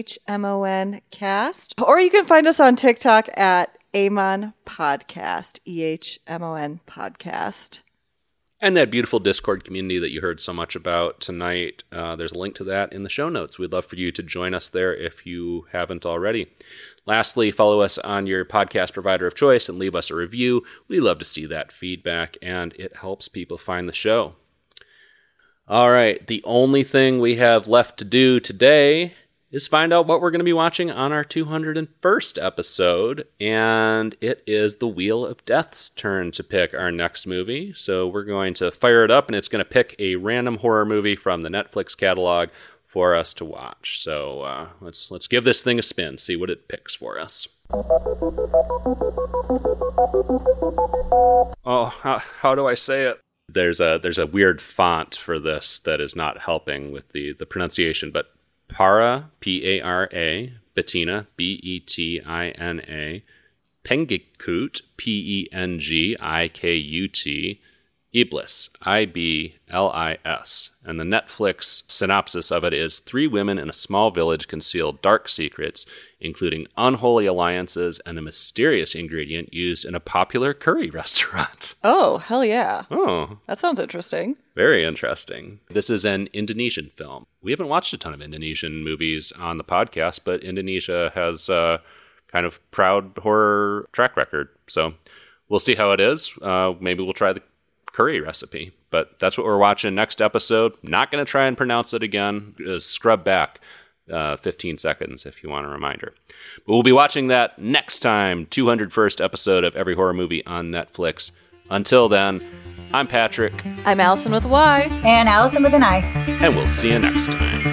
EHMON Cast. Or you can find us on TikTok at Amon Podcast, EHMON Podcast. And that beautiful Discord community that you heard so much about tonight, there's a link to that in the show notes. We'd love for you to join us there if you haven't already. Lastly, follow us on your podcast provider of choice and leave us a review. We love to see that feedback, and it helps people find the show. All right, the only thing we have left to do today is find out what we're going to be watching on our 201st episode, and it is the Wheel of Death's turn to pick our next movie. So we're going to fire it up, and it's going to pick a random horror movie from the Netflix catalog for us to watch. So let's give this thing a spin, see what it picks for us. Oh, how do I say it? There's a weird font for this that is not helping with the pronunciation, but Para, P-A-R-A, Bettina, B-E-T-I-N-A, Pengikut, P-E-N-G-I-K-U-T, Iblis, I-B-L-I-S. And the Netflix synopsis of it is 3 women in a small village conceal dark secrets, including unholy alliances and a mysterious ingredient used in a popular curry restaurant. Oh, hell yeah. Oh. That sounds interesting. Very interesting. This is an Indonesian film. We haven't watched a ton of Indonesian movies on the podcast, but Indonesia has a kind of proud horror track record. So we'll see how it is. Maybe we'll try the curry recipe, but that's what we're watching next episode. Not going to try and pronounce it again. Scrub back 15 seconds if you want a reminder. But we'll be watching that next time, 201st episode of Every Horror Movie on Netflix. Until then, I'm Patrick. I'm Allison with a Y. And Allison with an I. And we'll see you next time.